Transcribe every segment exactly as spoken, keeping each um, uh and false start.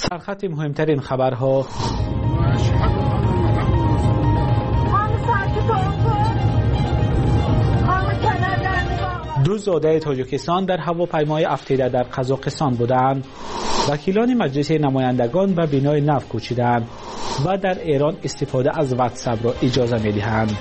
در خط مهمترین خبرها دو زاده تاجیکستان در هواپیمای افتیده در قزاقستان بودند. وکیلان مجلس نمایندگان به بینای نو کوچیدند و در ایران استفاده از واتساپ را اجازه می‌دهند.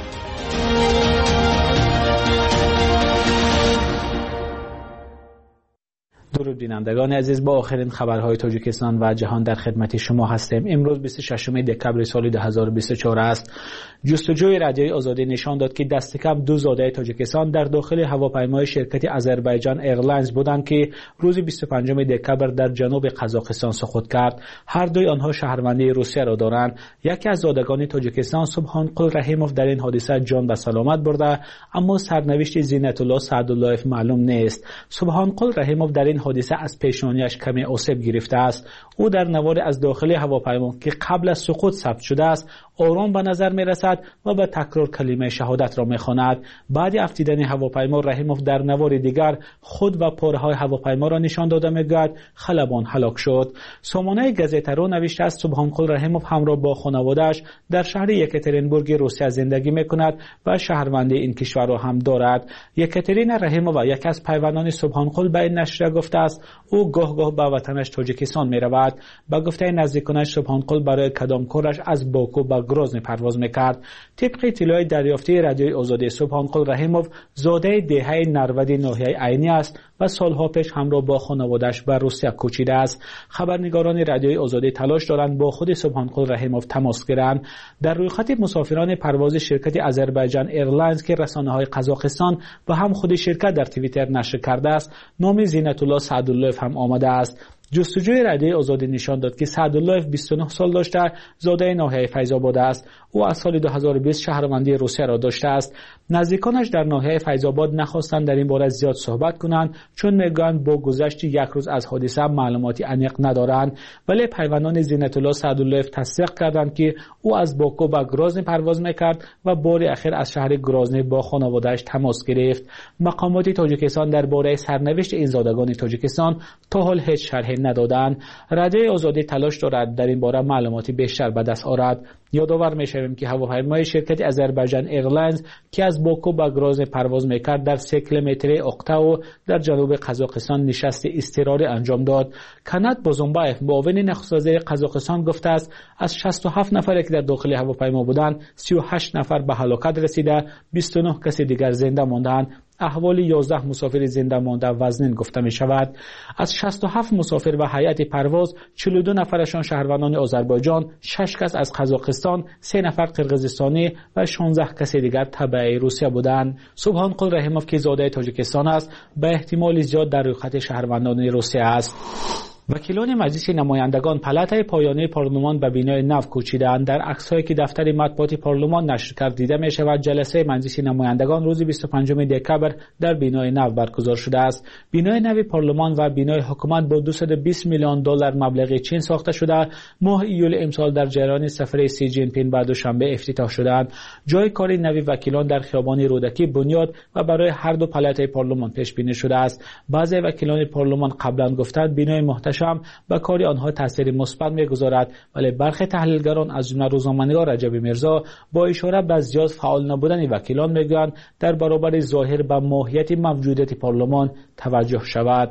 درود بینندگان عزیز، با آخرین خبرهای تاجیکستان و جهان در خدمت شما هستیم. امروز بیست و ششم دکبر سال دو هزار و بیست و چهار است. جستجوی رادیوی آزادی نشان داد که دست کم دو زاده تاجیکستان در داخل هواپیمای شرکت آذربایجان ایرلاینز بودند که روز بیست و پنجم دکبر در جنوب قزاقستان سقوط کرد. هر دوی آنها شهروندی روسیه را دارند. یکی از زادگان تاجیکستان سبحانقل رحیموف در این حادثه جان به سلامت برده، اما سرنوشت زینت الله سعداللهیف معلوم نیست. سبحانقل رحیموف در این حادثه از پیشانیش کمی آسیب گرفته است. او در نواری از داخل هواپیما که قبل از سقوط ثبت شده است آرام به نظر می رسد و به تکرار کلمه شهادت را می خواند. بعد افتیدن هواپیما رحیموف در نوار دیگر خود و پاره های هواپیما را نشان داده می گوید خلبان هلاک شد. سامانه گزیته رو نوشته است سبحانقل رحیموف همراه با خانواده‌اش در شهر یکاترینبورگ روسیه زندگی می کند و شهروندی این کشور را هم دارد. یکاترینا رحیمووا یکی از پیوندان سبحانقل به این نشریه گفته است او گاه گاه به وطنش تاجیکستان می رود. به گفته نزدیکانش سبحانقل برای کدام کارش از باکو به گروزن پرواز میکرد. طبق اطلاع دریافتی رادیوی آزادی سبحانقل رحیموف زاده دهه نود ناحیه عینی است و سالها پیش همراه با خانواده‌اش به روسیه کوچیده است. خبرنگاران رادیوی آزادی تلاش دارند با خود سبحانقل رحیموف تماس گیرند. در روی خط مسافران پرواز شرکت آذربایجان ایرلاینز که رسانه‌های قزاقستان و هم خود شرکت در توییتر نشر کرده است، نام زینت الله سعداللهیف هم آمده است. جستجوی رادیوی آزادی نشان داد که سعداللهیف بیست و نه سال داشته، زاده ناحیه فیض‌آباد است. او از سال دو هزار و بیست شهروندی روسیه را داشته است. نزدیکانش در ناحیه فیض‌آباد نخواستند در این باره زیاد صحبت کنند، چون میگویند با گذشت یک روز از حادثه معلوماتی عمیق ندارند. ولی پیوندان زینت الله سعداللهیف تصدیق کردند که او از باکو به گروزن پرواز میکرد و بار اخیر از شهر گروزن با خانواده‌اش تماس گرفت. مقامات تاجیکستان درباره سرنوشت این زادگان تاجیکستان تا حال هیچ شرحی ندادند. رادیوی آزادی تلاش دارد در این باره معلوماتی بیشتر به دست آورد. یادآور می‌شویم که هواپیمای شرکت آذربایجان ایرلاینز که از باکو به گروزن پرواز می‌کرد در سه کیلومتری اقتاو در جنوب قزاقستان نشست اضطراری انجام داد. کنات بوزونبایف معاون نخست وزیر قزاقستان گفته است از شصت و هفت نفری که در داخل هواپیما بودند سی و هشت نفر به هلاکت رسیده، بیست و نه کسی دیگر زنده ماندند. احوال یازده مسافر زنده مانده وزنین گفته می شود. از شصت و هفت مسافر و هیئت پرواز چهل و دو نفرشان شهروندان آذربایجان، شش کس از قزاقستان، سه نفر قرقیزستانی و شانزده کس دیگر تبع روسیه بودند. سبحانقل رحیموف که زاده تاجیکستان است، به احتمال زیاد در روی خط شهروندان روسیه است. وکیلان مجلس نمایندگان پلاتای پایانی پارلمان به بینای نو کوچیدند. در عکس‌هایی که دفتر مطبوعات پارلمان نشر کرد دیده می‌شود جلسه مجلس نمایندگان روز بیست و پنجم دکبر در بینای نو برگزار شده است. بینای نو پارلمان و بینای حکومت با دویست و بیست میلیون دلار مبلغ چین ساخته شده. ماه ایول امسال در جریان سفر سی جین پین بعد دوشنبه افتتاح شدند. جای کار نو وکیلان در خیابان رودکی بنیاد و برای هر دو پلاتای پارلمان پیش بینی شده است. بعضی وکیلان پارلمان قبلا گفتند بینای محتشم به کاری آنها تاثیر مثبت می‌گذارد، ولی برخی تحلیلگران از جمله روزنامه‌نگار رجب میرزا با اشاره به زیاد فعال نبودن وکیلان میگویند در برابر ظاهر به ماهیت موجودیت پارلمان توجه شود.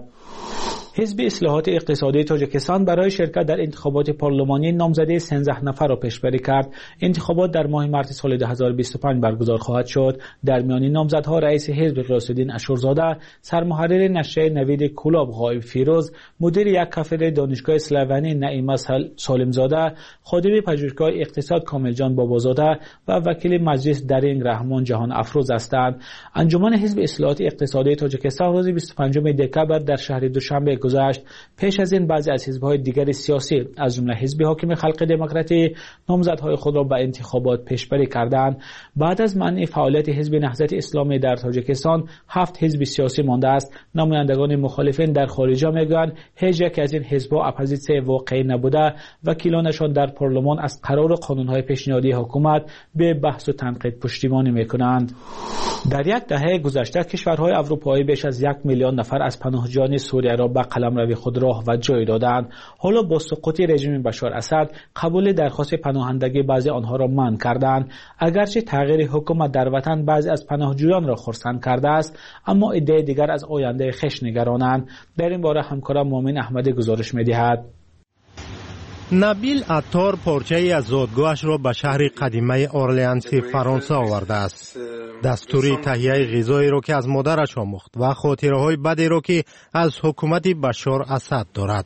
حزب اصلاحات اقتصادی تاجیکستان برای شرکت در انتخابات پارلمانی نامزدی سیزده نفر را پیشبری کرد. انتخابات در ماه مارس سال دو هزار و بیست و پنج برگزار خواهد شد. در میان نامزدها رئیس حزب غیاث‌الدین اشورزاده، سرمحرر نشریه نوید کولاب غایب فیروز، مدیر یک کافه دانشگاه اسلوونی نعیمه سالمزاده، خادم پژوهشگاه اقتصاد کاملجان بابازاده و وکیل مجلس درینگ رحمان جهان افروز هستند. انجمن حزب اصلاحات اقتصادی تاجیکستان روز بیست و پنجم دکبر در شهر دوشنبه گذشت. پیش از این بعضی از حزب‌های دیگر سیاسی از جمله حزب حاکم خلق دموکراتی نامزدهای خود را به انتخابات پیشبری کردند. بعد از منع فعالیت حزب نهضت اسلامی در تاجیکستان هفت حزب سیاسی مانده است. نمایندگان مخالفین در خارج میگویند هیچ یک از این حزب‌ها اپوزیسیون واقعی نبوده. وکیلانشان در پارلمان از قرار قانون‌های پیشنهادی حکومت به بحث و تنقید پشتیبانی می‌کنند. در یک دهه گذشته کشورهای اروپایی بیش از یک میلیون نفر از پناهجویان سوریه را به قلمرو خود راه و جای دادند. حالا با سقوط رژیم بشار اسد قبول درخواست پناهندگی بعضی آنها را منع کردند. اگرچه تغییر حکومت در وطن بعضی از پناهجویان را خرسند کرده است، اما عده دیگر از آینده خویش نگرانند. در این باره همکارم مومن احمدی گزارش می‌دهد. نبیل عطار پارچه‌ای از زادگاهش را به شهر قدیمه اورلئانسی فرانسه آورده است. دستوری تهیه غذایی را که از مادرش آموخت و خاطره‌های بدی را که از حکومت بشار اسد دارد.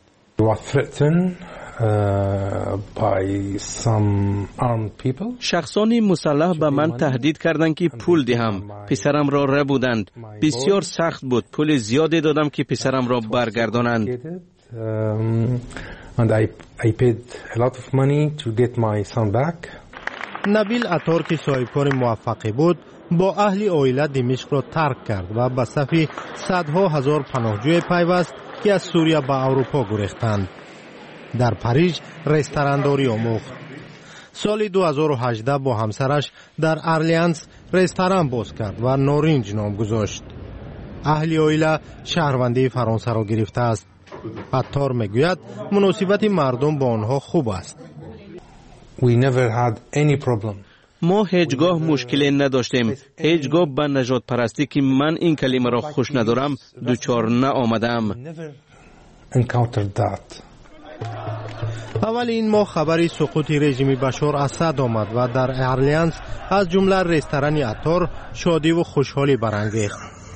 شخصانی مسلح به من تهدید کردند که پول دهم. پسرم را ربودند. بسیار سخت بود. پول زیادی دادم که پسرم را برگردانند. And I, I paid a lot of money to get my son back. نبیل عطار که صاحبکار موفقی بود با اهل عائله دمشق را ترک کرد و به صف صدها هزار پناهجوی پیوست که از سوریه به اروپا گریختند. در پاریس رستورانداری آموخت. سال دو هزار و هجده با همسرش در ارلیانس رستوران باز کرد و نارنج نام گذاشت. اهل عائله شهروندی فرانسه را گرفته است. عطار میگوید مناسبت مردم با آنها خوب است. We never had any problem. ما هیچگاه مشکلی نداشتیم. هیچگاه به نجات پرستی که من این کلمه را خوش ندارم دوچار نآمدم. اول این ماه خبری سقوط رژیم بشار اسد آمد و در ارلیانس از جمله رستوران عطار شادی و خوشحالی برانگیخت.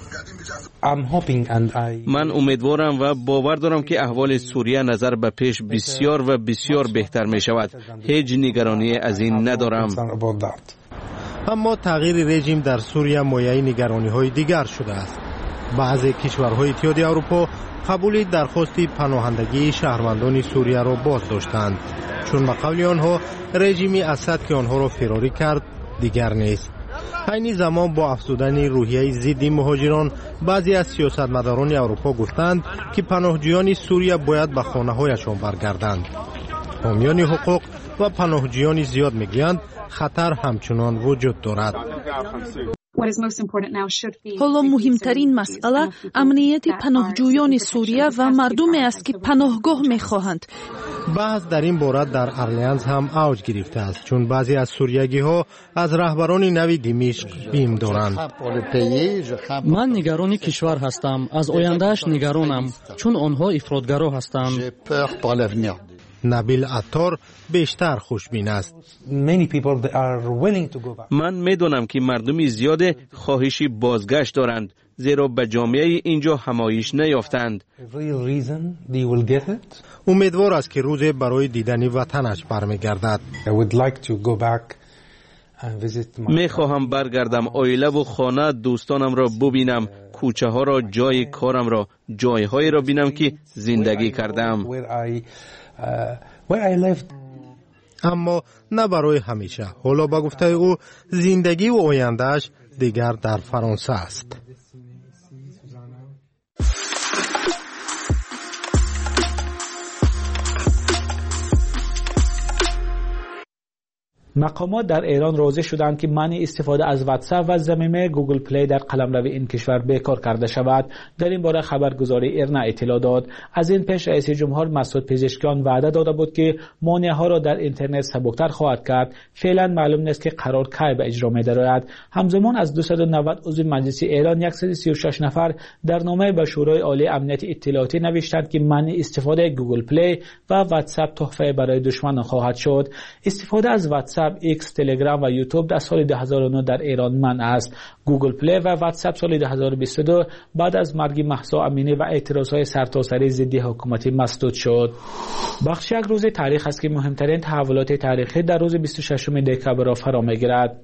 من امیدوارم و باور دارم که احوال سوریه نظر به پیش بسیار و بسیار بهتر می شود. هیچ نگرانی از این ندارم. اما تغییر رژیم در سوریه مایه نگرانی های دیگر شده است. بعضی کشورهای اتحادیه اروپا قبول درخواست پناهندگی شهروندان سوریه را باز داشتند، چون به قول آنها رژیم اسد که آنها را فراری کرد دیگر نیست. این زمان با افزودن روحیه ضد مهاجران بعضی از سیاستمداران اروپا گفتند که پناهجویان سوریه باید به خانه‌هایشان برگردند. حامیان حقوق و پناهجویان زیاد میگویند خطر همچنان وجود دارد. حالا مهمترین مسئله امنیت پناهجویان سوریه و مردمی است که پناهگاه می‌خواهند. بحث در این باره در ارلیانس هم اوج گرفته است، چون بعضی از سوریگی ها از رهبران نوی دمشق بیم دارند. من نگران کشور هستم، از آیندهش نگرانم، چون آنها افراطگرا هستند. نبیل عطار بیشتر خوشبین است. من میدونم که مردمی زیاد خواهش بازگشت دارند، زیرا به جامعه اینجا همایش نیافتند. امیدوار است که روز برای دیدن وطنش برمیگردد. میخواهم برگردم عائله و خانه دوستانم را ببینم، کوچه ها را، جای کارم را، جایهایی را بینم که زندگی کردم. اما نه برای همیشه. حالا با گفته او زندگی و آیندهش دیگر در فرانسه است. مقامات در ایران راضی شدند که منع استفاده از واتساپ و ضمیمه گوگل پلی در قلمرو این کشور بیکار کرده شود. در این باره خبرگزاری ایرنا اطلاع داد. از این پیش رئیس جمهور مسعود پزشکیان وعده داده بود که مانع‌ها را در اینترنت سبکتر خواهد کرد. فعلا معلوم نیست که قرار کی به اجرا می‌دارد. همزمان از دویست و نود عضو مجلس ایران صد و سی و شش نفر در نامه به شورای عالی امنیت اطلاعاتی نوشتند که منع استفاده گوگل پلی و واتساپ تحفه برای دشمنان خواهد شد. استفاده از واتساپ، ایکس، تلگرام و یوتیوب در سال دو هزار و نه در ایران منع است. گوگل پلی و واتساپ سال دو هزار و بیست و دو بعد از مرگ مهسا امینی و اعتراضهای سرتاسری ضد حکومت مسدود شد. بخش یک روز تاریخ است که مهمترین تحولات تاریخی در روز بیست و ششم دکبر را فرا می‌گیرد.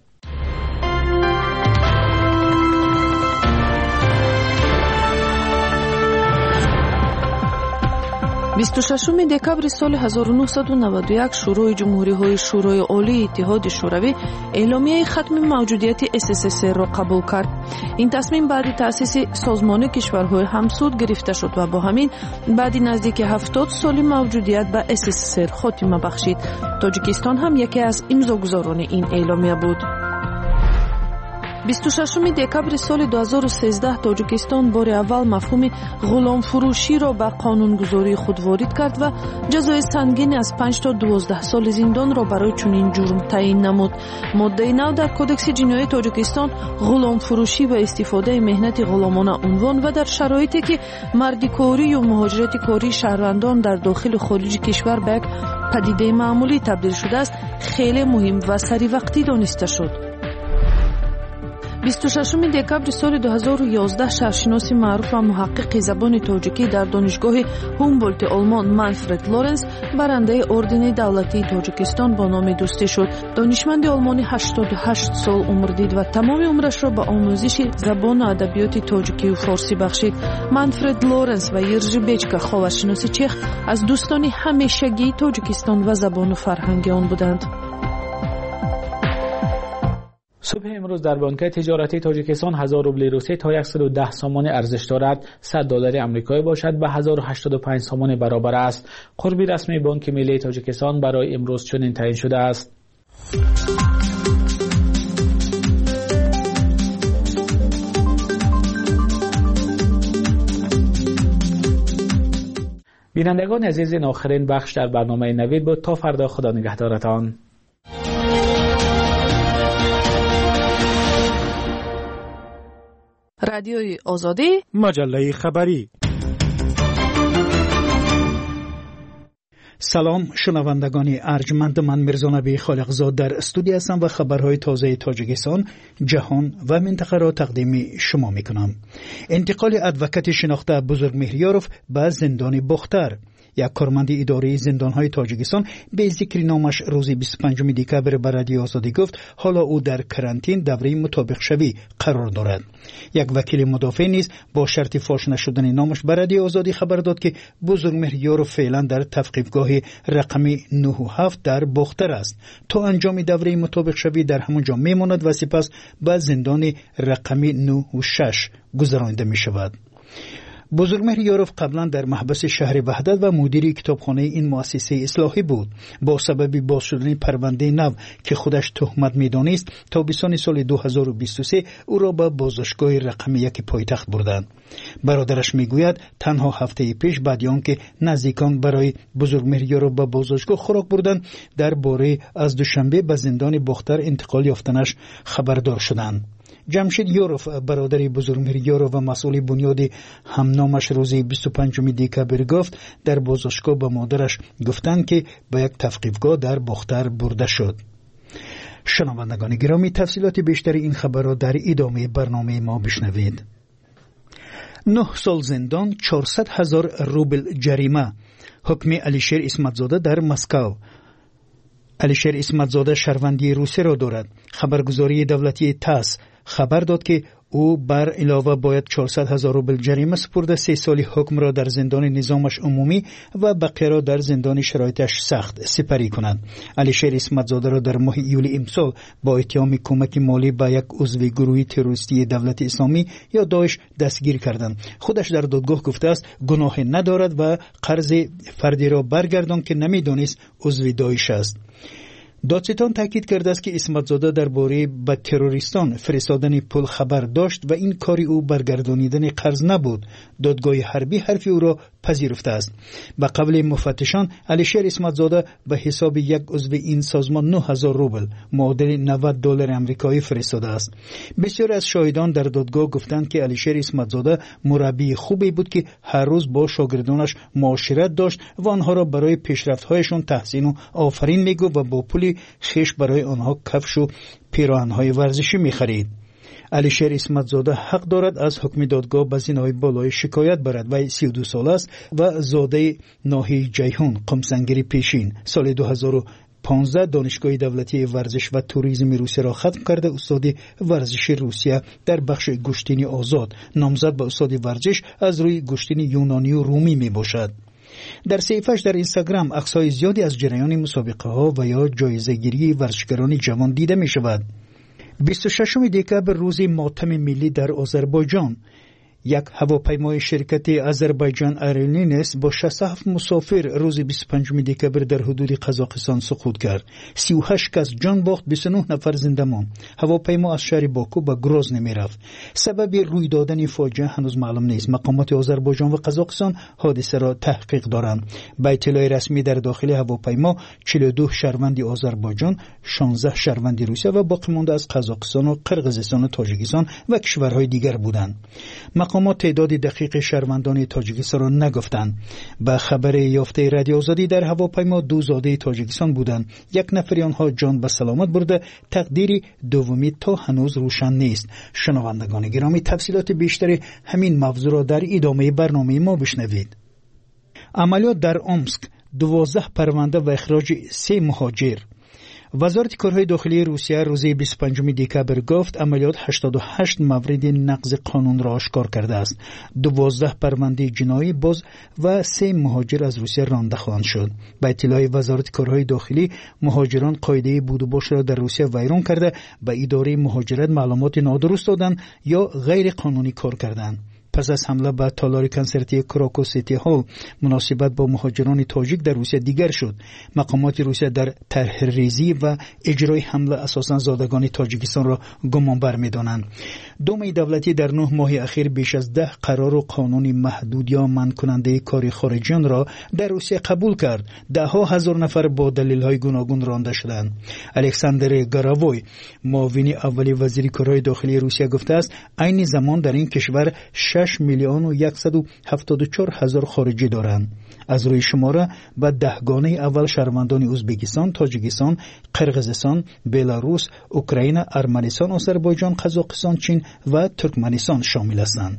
بیست و ششم دکبر سال هزار و نهصد و نود و یک شروع جمهوری‌های شورای عالی اتحاد شوروی اعلامیه ختم موجودیت اس اس اس را قبول کرد. این تصمیم بعد تأسیس سازمان کشورهای همسود گرفته شد و با همین بعد نزدیک هفتاد سال موجودیت به اس اس اس خاتمه بخشید. تاجیکستان هم یکی از امضاگزاران این اعلامیه بود. بیست و ششم دکبر سال دو هزار و سیزده تاجیکستان بار اول مفهوم غلام فروشی را به قانونگذاری خود وارد کرد و جزای سنگین از پنج تا دوازده سال زندان را برای چنین جرم تعیین نمود. ماده نو در کدکس جنایی تاجیکستان غلام فروشی و استفاده مهنت غلامانه عنوان و در شرایطی که مردی کاری یا مهاجرت کاری شهروندان در داخل و خارج کشور به یک پدیده معمولی تبدیل شده است خیلی مهم و سری وقتی دانسته شد. بیست و ششم دکبر سال دو هزار و یازده شهرشناس معروف و محقق زبان تاجیکی در دانشگاه هومبولت آلمان مانفرد لورنس برنده اردن دولتی تاجیکستان با نام دوستی شد. دانشمند آلمانی هشتاد و هشت سال عمر دید و تمام عمرش را به آموزش زبان و ادبیات تاجیکی و فارسی بخشید. مانفرد لورنس و یرژی بیچکا خاورشناس چخ از دوستان همیشگی تاجیکستان و زبان و فرهنگ آن بودند. صبح امروز در بانک تجارتی تاجیکستان هزار روبل روسی تا صد و ده سامان ارزش دارد، صد دلار آمریکایی باشد و هزار و هشتاد و پنج سامان برابر است. قربی رسمی بانک ملی تاجیکستان برای امروز چنین تعیین شده است. بینندگان عزیز، این آخرین بخش در برنامه نوید بود. تا فردا، خدا نگهدارتان. رادیوی آزادی، مجله خبری. سلام شنوندگان ارجمند، من میرزا نبی خالقزاد در استودیو هستم و خبرهای تازه تاجیکستان، جهان و منطقه را تقدیم شما میکنم. انتقال ادوکت شناخته بزرگ مهریاروف به زندان بختر. یک کارمند اداره زندان‌های تاجیکستان به ذکر نامش روز بیست و پنجم دکبر به رادیو آزادی گفت حالا او در کرانتین دوره مطابق شوی قرار دارد. یک وکیل مدافع نیز با شرط فاش نشدن نامش به رادیو آزادی خبر داد که بزرگ مهریار فعلا در تفقیفگاه رقم نه و هفت در بختر است تا انجام دوره مطابق شوی در همونجا میماند و سپس به زندان رقم نه و شش گذرانده می شود. بزرگمهر یاروف قبلا در محبس شهر وحدت و مدیر کتابخانه این مؤسسه اصلاحی بود. با سبب باز شدن پرونده نو که خودش تهمت می‌دانست تا بیستان سال دو هزار و بیست و سه او را به بازداشتگاه رقم یک پایتخت بردند. برادرش میگوید تنها هفته پیش بعد آنکه نزدیکان برای بزرگمهر یاروف به بازداشتگاه خوراک بردند درباره از دوشنبه به زندان بختر انتقال یافتنش خبردار شدند. جمشید یاروف برادر بزرگمهر یاروف و مسئول بنیاد همنامش روز بیست و پنجم دکبر گفت در بازداشتگاه به مادرش گفتند که به یک تفقیفگاه در بختر برده شد. شنوندگان گرامی، تفصیلات بیشتر این خبر را در ادامه برنامه ما بشنوید. نه سال زندان، چهارصد هزار روبل جریمه. حکم علیشیر اسمتزاده در مسکو. علیشیر اسمتزاده شهروندی روسی را دارد. خبرگزاری دولتی تاس خبر داد که او بر علاوه باید چهارصد هزار روبل جریمه سپرده، سه سالی حکم را در زندان نظامش عمومی و بقیه را در زندان شرایطش سخت سپری کند. علیشیر اسمتزاده را در ماه یولی امسال با اتهام کمک مالی به یک عضو گروه تروریستی دولت اسلامی یا داعش دستگیر کردند. خودش در دادگاه گفته است گناه ندارد و قرض فردی را برگردان که نمیدانست عضو داعش است. دادستان تاکید کرده است که اسمتزاده درباره به تروریستان فرستادن پول خبر داشت و این کاری او برگردانیدن قرض نبود. دادگاه حربی حرف او را پذیرفته است. به قول مفتشان علیشیر اسمتزاده به حساب یک عضو این سازمان نه هزار روبل معادل نود دلار آمریکایی فرستاده است. بسیاری از شاهدان در دادگاه گفتند که علیشیر اسمتزاده مربی خوبی بود که هر روز با شاگردانش معاشرت داشت و آنها را برای پیشرفت‌هایشان تحسین و آفرین میگفت و با پول خیش برای آنها کفش و پیراهن‌های ورزشی می‌خرید. علیشیر اسمتزاده حق دارد از حکم دادگاه به زینهای بالای شکایت برد. وی سی و دو سال است و زاده ناحیه جیهون قمسنگری پیشین. سال دو هزار و پانزده دانشگاه دولتی ورزش و توریسم روسیه را ختم کرده. استاد ورزش روسیه در بخش گشتین آزاد نامزد به استاد ورزش از روی گشتین یونانی و رومی می باشد. در صفحه‌اش در اینستاگرام عکس‌های زیادی از جریان مسابقه‌ها و یا جایزه‌گیری ورزشکاران جوان دیده می‌شود. بیست و ششم دکبر روز ماتم ملی در آذربایجان. یک هواپیمای شرکت آذربایجان ایرلاینز با شصت و هفت مسافر روز بیست و پنجم دکبر در حدود قزاقستان سقوط کرد. سی و هشت کس جان باخت، بیست و نه نفر زنده ماند. هواپیما از شهر باکو به گروزن میرفت. سبب روی دادن فاجعه هنوز معلوم نیست. مقامات آذربایجان و قزاقستان حادثه را تحقیق دارند. به اطلاع رسمی در داخل هواپیما چهل و دو شهروند آذربایجان، شانزده شهروند روسیه و باقی مانده از قزاقستان و قرقیزستان و تاجیکستان و کشورهای دیگر بودند. مقامات تعداد دقیق شهروندان تاجیکستان را نگفتند. به خبر یافته رادیو آزادی در هواپیما دو زاده تاجیکستان بودند. یک نفر آنها جان به سلامت برده. تقدیر دومی تا هنوز روشن نیست. شنوندگان گرامی، تفصیلات بیشتر همین موضوع را در ادامه برنامه ما بشنوید. عملیات در امسک، دوازده پرونده و اخراج سه مهاجر. وزارت کارهای داخلی روسیه روز بیست و پنجم دکبر گفت عملیات هشتاد و هشت مورد نقض قانون را آشکار کرده است. دوازده پرونده جنایی باز و سه مهاجر از روسیه رانده خواهند شد. به اطلاع وزارت کارهای داخلی، مهاجران قاعده بود و باش را در روسیه ویران کرده به اداره مهاجرت معلومات نادرست دادند یا غیر قانونی کار کردند. پس از حمله به تالار کنسرتی کراکو سیتی هال مناسبت با مهاجران تاجیک در روسیه دیگر شد. مقامات روسیه در طرح ریزی و اجرای حمله اساساً زادگان تاجیکستان را گمانبر می‌دانند. دوم دولتی در نه ماه اخیر بیش از ده قرار و قانون محدود یا منع کننده کار خارجیان را در روسیه قبول کرد. ده ها هزار نفر با دلایل گوناگون رانده شدند. الکساندر گاراوی، معاون اولی وزیر کارهای داخلی روسیه گفته است عین زمان در این کشور شش میلیون و صد و هفتاد و چهار هزار خارجی دارند. از روی شماره به دهگانه اول شهروندان ازبکستان، تاجیکستان، قرقیزستان، بلاروس، اوکراین، ارمنستان، آذربایجان، قزاقستان، چین و ترکمنستان شامل هستند.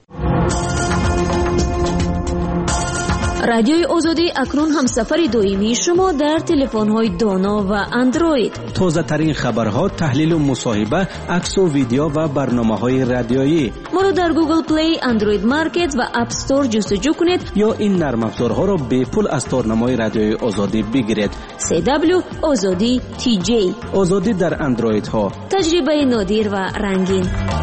رادیوی آزادی اکنون هم سفر دویمی شما در تلفن‌های دانا و اندروید. تازه ترین خبرها، تحلیل و مصاحبه، عکس و ویدیو و برنامه‌های رادیویی. ما رو در گوگل پلی، اندروید مارکت و اپ استور جستجو کنید یا این نرم افزارها را به پول از تارنمای رادیوی آزادی بگیرید. سی دبلیو آزادی تی جی. آزادی در اندروید ها. تجربه نادر و رنگین.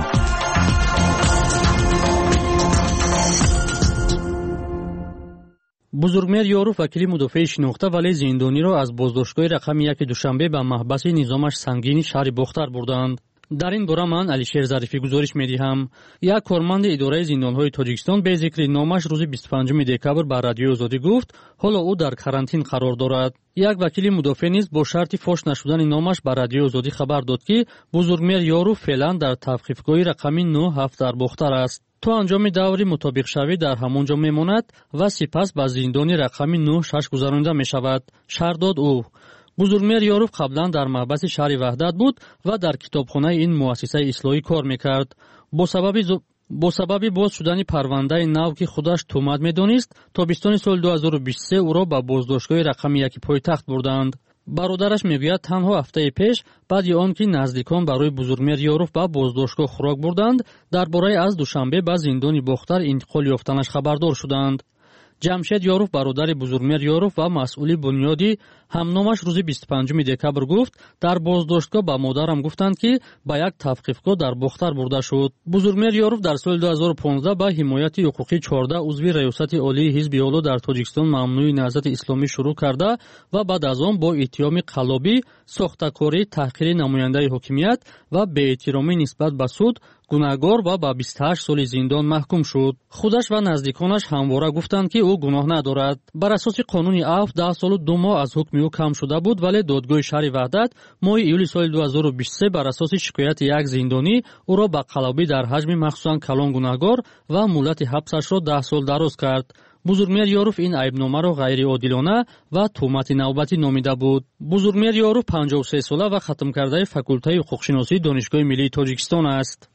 بزرگمهر یاروف وکیل مدافع شناخته ولی زندانی را از بازداشتگاه رقم یک دوشنبه به محبس نظامش سنگین شهر بختر بردند. در این باره من علیشیر ظریفی گزارش می‌دهم. یک کارمند اداره زندان‌های تاجیکستان به ذکر نامش روز بیست و پنجم دکبر به رادیو آزادی گفت حالا او در کرانتین قرار دارد. یک وکیل مدافع نیز با شرط فاش نشدن نامش به رادیو آزادی خبر داد که بزرگمهر یاروف فعلا در توقیفگاه رقم نه هفت در بختر است. تو انجام دوری مطابق شوی در همانجا میماند و سپس به زندان رقم نه شش گذرانده می شود. شهر داد او. بزرگمهر یاروف قبلا در محبس شهر وحدت بود و در کتابخانه این مؤسسه اصلاحی کار میکرد. با سبب ز... با سبب باز شدن پرونده نو که خودش تهمت میدانست، تابستان سال دو هزار و بیست و سه او را به بازداشتگاه رقم یک پایتخت بردند. برادرش میگوید تنها هفته پیش بعد آن که نزدیکان برای بزرگمهر یاروف به بازداشتگاه خوراک بردند، درباره از دوشنبه به زندان بختر انتقال یافتنش خبردار شدند. جمشید یاروف برادر بزرگمهر یاروف و مسئول بنیادی همنامش روز بیست و پنجم دکبر گفت در بازداشتگاه به مادرم گفتند که به یک توقیفگاه در بختر برده شد. بزرگمهر یاروف در سال دو هزار و پانزده به حمایت حقوقی چهارده عضو ریاست عالی حزب آلا در تاجیکستان ممنوع نهضت اسلامی شروع کرده و بعد از آن با اتهام قلابی، ساخته‌کاری، تحقیر نماینده حاکمیت و بی‌احترامی نسبت به سود گناهگار و با بیست و هشت سال زندان محکوم شد. خودش و نزدیکانش همواره گفتند که او گناه ندارد. بر اساس قانون عفو ده سال و دو ماه از حکم او کم شده بود، ولی دادگاه شهر وحدت ماه ایول سال دو هزار و بیست و سه بر اساس شکایت یک زندانی او را به قلابی در حجم مخصوصاً کلان گناهگار و مهلت حبسش را ده سال دراز کرد. بزرگمهر یاروف این عیبنامه را غیر عادلانه و تهمت نوبتی نامیده بود. بزرگمهر یاروف پنجاه و سه ساله و ختم کرده فاکولته حقوق‌شناسی دانشگاه ملی تاجیکستان است.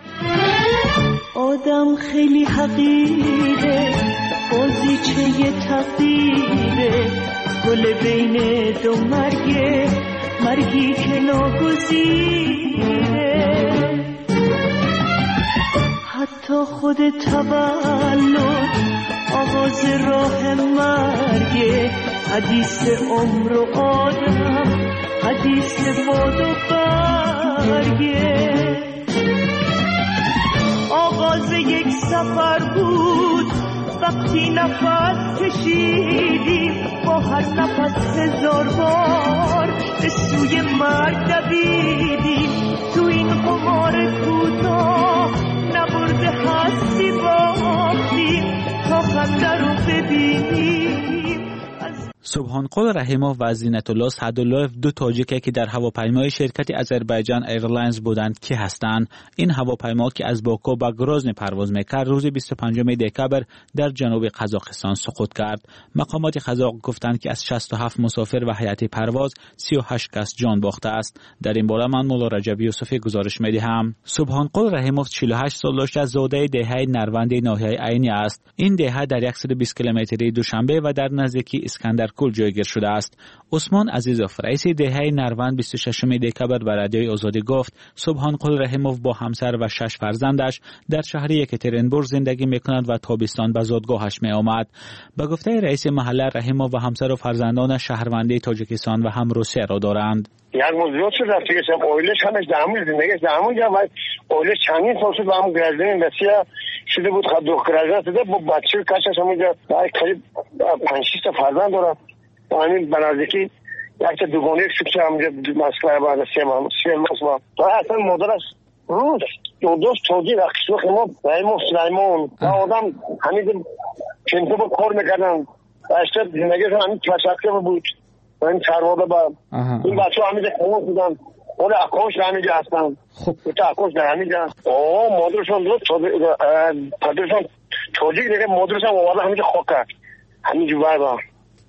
آدم خیلی حقیره، بازیچه تقدیره، گل بین دو مرگه، مرگی که ناگزیره. حتی خود تولد آغاز راه مرگه، حدیث عمر و آدم، حدیث باد و برگه. آقا آغاز یک سفر بود، وقتی نفس کشیدیم با هر نفس هزار بار به سوی مرگ دویدیم. تو این قمار کوتاه نبرده هستی باختیم تا خنده رو ببینیم. سبحان قل رحیموف و زینت الله سعداللهف دو تاجیکی که در هواپیمای شرکت آذربایجان ایرلاینز بودند که هستند. این هواپیما که از باکو به گروزن پرواز میکرد روز بیست و پنجم دکبر در جنوب قزاقستان سقوط کرد. مقامات قزاق گفتند که از شصت و هفت مسافر و هیئت پرواز سی و هشت کس جان باخته است. در این باره من مولا رجب یوسفی گزارش میدهم. سبحان قل رحیموف چهل و هشت سال داشته، زاده دهه نروند ناحیه عینی است. این دهه در صد و بیست کیلومتری دوشنبه و در نزدیکی اسکندر کل جایگیر شده است. عثمان عزیزوف رئیس دهه نروند بیست و ششم دکبر به رادیوی آزادی گفت سبحان قل رحیموف با همسر و شش فرزندش در شهر یکاترینبورگ زندگی میکند و تابستان به زادگاهش می آمد. به گفته رئیس محله رحیموف و همسر و فرزندان شهروندی تاجیکستان و هم روسیه را دارند. یک موضوع شد رفته که اویلش همش دامون زندگیش دامون جا و اویلش چندین سال شد با هم گرزدین بسیار شده بود. خب دو گرزدین شده با بچه کشش همونجا قریب پنج شش تا فرزند دارد. همین بنازدیکی یک تا دوگانه شد که همونجا مسکره بعد سه ماه سه ماه با تو اصلا مادرش روز دو دوست توجی رقص و خیمه رحیموف سلیمان و آدم همین کنده با کار میکردن و اشتر زندگیش همین تشکر بود و این چرواده با این بچه ها همینجا خونه بودن اون اکاش در همینجا هستن. خب تا اکاش در همینجا آه مادرشان درست پدرشان توجی دیگه مادرشان آورده همینجا خواه کرد همینجا برده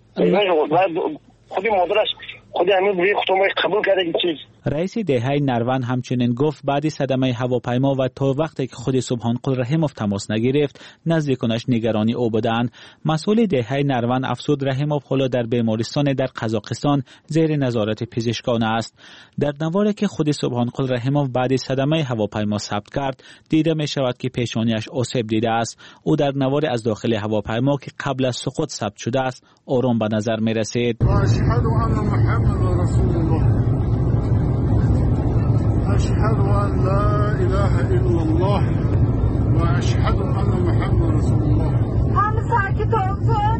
خودی مادرش خودی همین بوی خودمای قبول کرده که چیز. رئیس دهه نروند همچنین گفت بعد صدمه هواپیما و تا وقتی که خود سبحان قل رحیموف تماس نگرفت نزدیکانش نگرانی او بودند. مسئول دهه نروند افسود رحیموف حالا در بیمارستان در قزاقستان زیر نظارت پزشکان است. در نواری که خود سبحان قل رحیموف بعد صدمه هواپیما ثبت کرد دیده می شود که پیشانیش آسیب دیده است. او در نواری از داخل هواپیما که قبل از سقوط ثبت شده است آرام به نظر می رسید. أشهد أن لا إله إلا الله وأشهد أن محمد رسول الله. هم ساکت افتاد.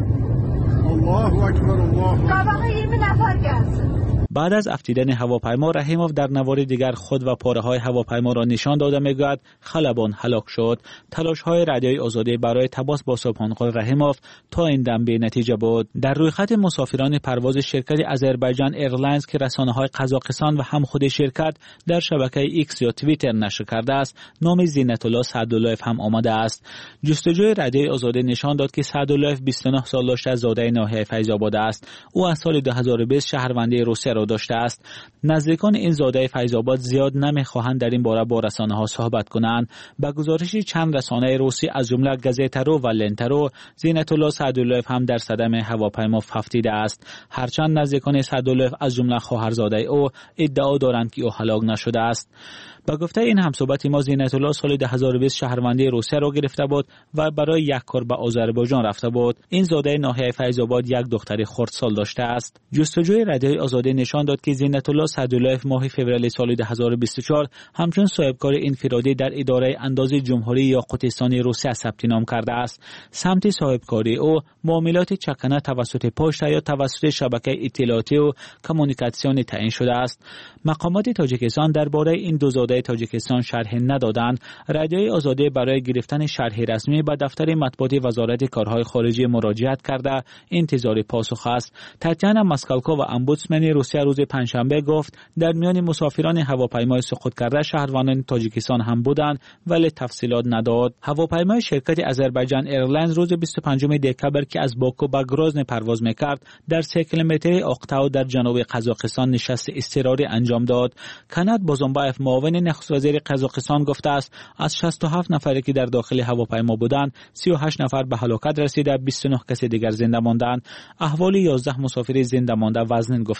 الله أكبر الله. طبقه یه نفر گشت. بعد از افتیدن هواپیما رحیموف در نوار دیگر خود و پاره های هواپیما را نشان داده میگوید خلبان هلاک شد. تلاش های رادیوی آزادی برای تماس با سبحان قل رحیموف تا این دم بی نتیجه بود. در روی خط مسافران پرواز شرکت آذربایجان ایرلاینز که رسانه های قزاقستان و هم خود شرکت در شبکه ایکس یا توییتر نشر کرده است نام زینت الله سعداللهف هم آمده است. جستجوی رادیوی آزادی نشان داد که سعداللهف بیست و نه سال داشته، زاده ناحیه فیض آباد است. او از سال دو هزار و بیست شهروندی روسیه را داشته است. نزدیکان این زاده فیض آباد زیاد نمیخواهند در این باره با رسانه ها صحبت کنند. به گزارش چند رسانه روسی از جمله گزیتارو و لنتارو زینت الله سعداللهف هم در صدمه هواپیما افتیده است. هرچند نزدیکان سعداللهف از جمله خواهرزاده او ادعا دارند که او هلاک نشده است. با گفته این همصحبت ما زینت الله سال دو هزار و بیست شهروندی روسیه را گرفته بود و برای یک کار به آذربایجان رفته بود. این زاده ناحیه فیض آباد یک دختر خردسال داشته است. جستجوی رادیوی آزادی نشان داد که زینت الله سعداللهف ماه فوریه سال دو هزار و بیست و چهار همچون صاحبکار انفرادی در اداره اندازه جمهوری یاقوتستان روسیه ثبت نام کرده است. سمت صاحبکاری او معاملات چکنه توسط پشت یا توسط شبکه اطلاعاتی و کمونیکاسیون تعیین شده است. مقامات تاجیکستان درباره این دو زاده تاجیکستان شرح ندادند. رادیوی آزادی برای گرفتن شرح رسمی به دفتر مطبوعات وزارت کارهای خارجه مراجعت کرده انتظار پاسخ است. تاتیانا ماسکالکو و امبودسمن روسیه روز پنجشنبه گفت در میان مسافران هواپیمای سقوط کرده شهروندان تاجیکستان هم بودند ولی تفصیلات نداد. هواپیمای شرکت آذربایجان ایرلاینز روز بیست و پنجم دکبر که از باکو به گروزن پرواز میکرد در سه کیلومتری اقتاو در جنوب قزاقستان نشست اضطراری انجام داد. کانات بازمبایف معاون نخست وزیر قزاقستان گفته است از شصت و هفت نفری که در داخل هواپیما بودند سی و هشت نفر به هلاکت رسیده، بیست و نه کس دیگر زنده ماندند. احوال یازده مسافر زنده مانده وزن گفته می شود.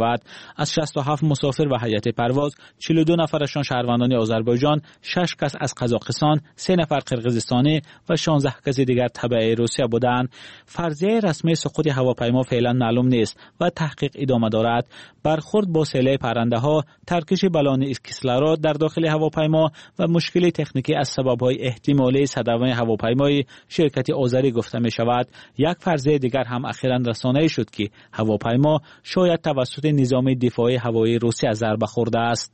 شود. از شصت و هفت مسافر و هیئت پرواز چهل و دو نفرشان شهروندان آذربایجان، شش کس از قزاقستان، سه نفر قرقیزستانی و شانزده کس دیگر تبع روسیه بودند. فرضیه رسمی سقوط هواپیما فعلا معلوم نیست و تحقیق ادامه دارد. برخورد با سیل پرنده ها، ترکش بالون کیسلارود در داخل هواپیما و مشکل تکنیکی از سبب‌های احتمالی صدمه هواپیمای شرکت آذری گفته می شود. یک فرضیه دیگر هم اخیراً رسانه‌ای شد که هواپیما شاید توسط نظام دفاعی هوایی روسیه ضربه خورده است.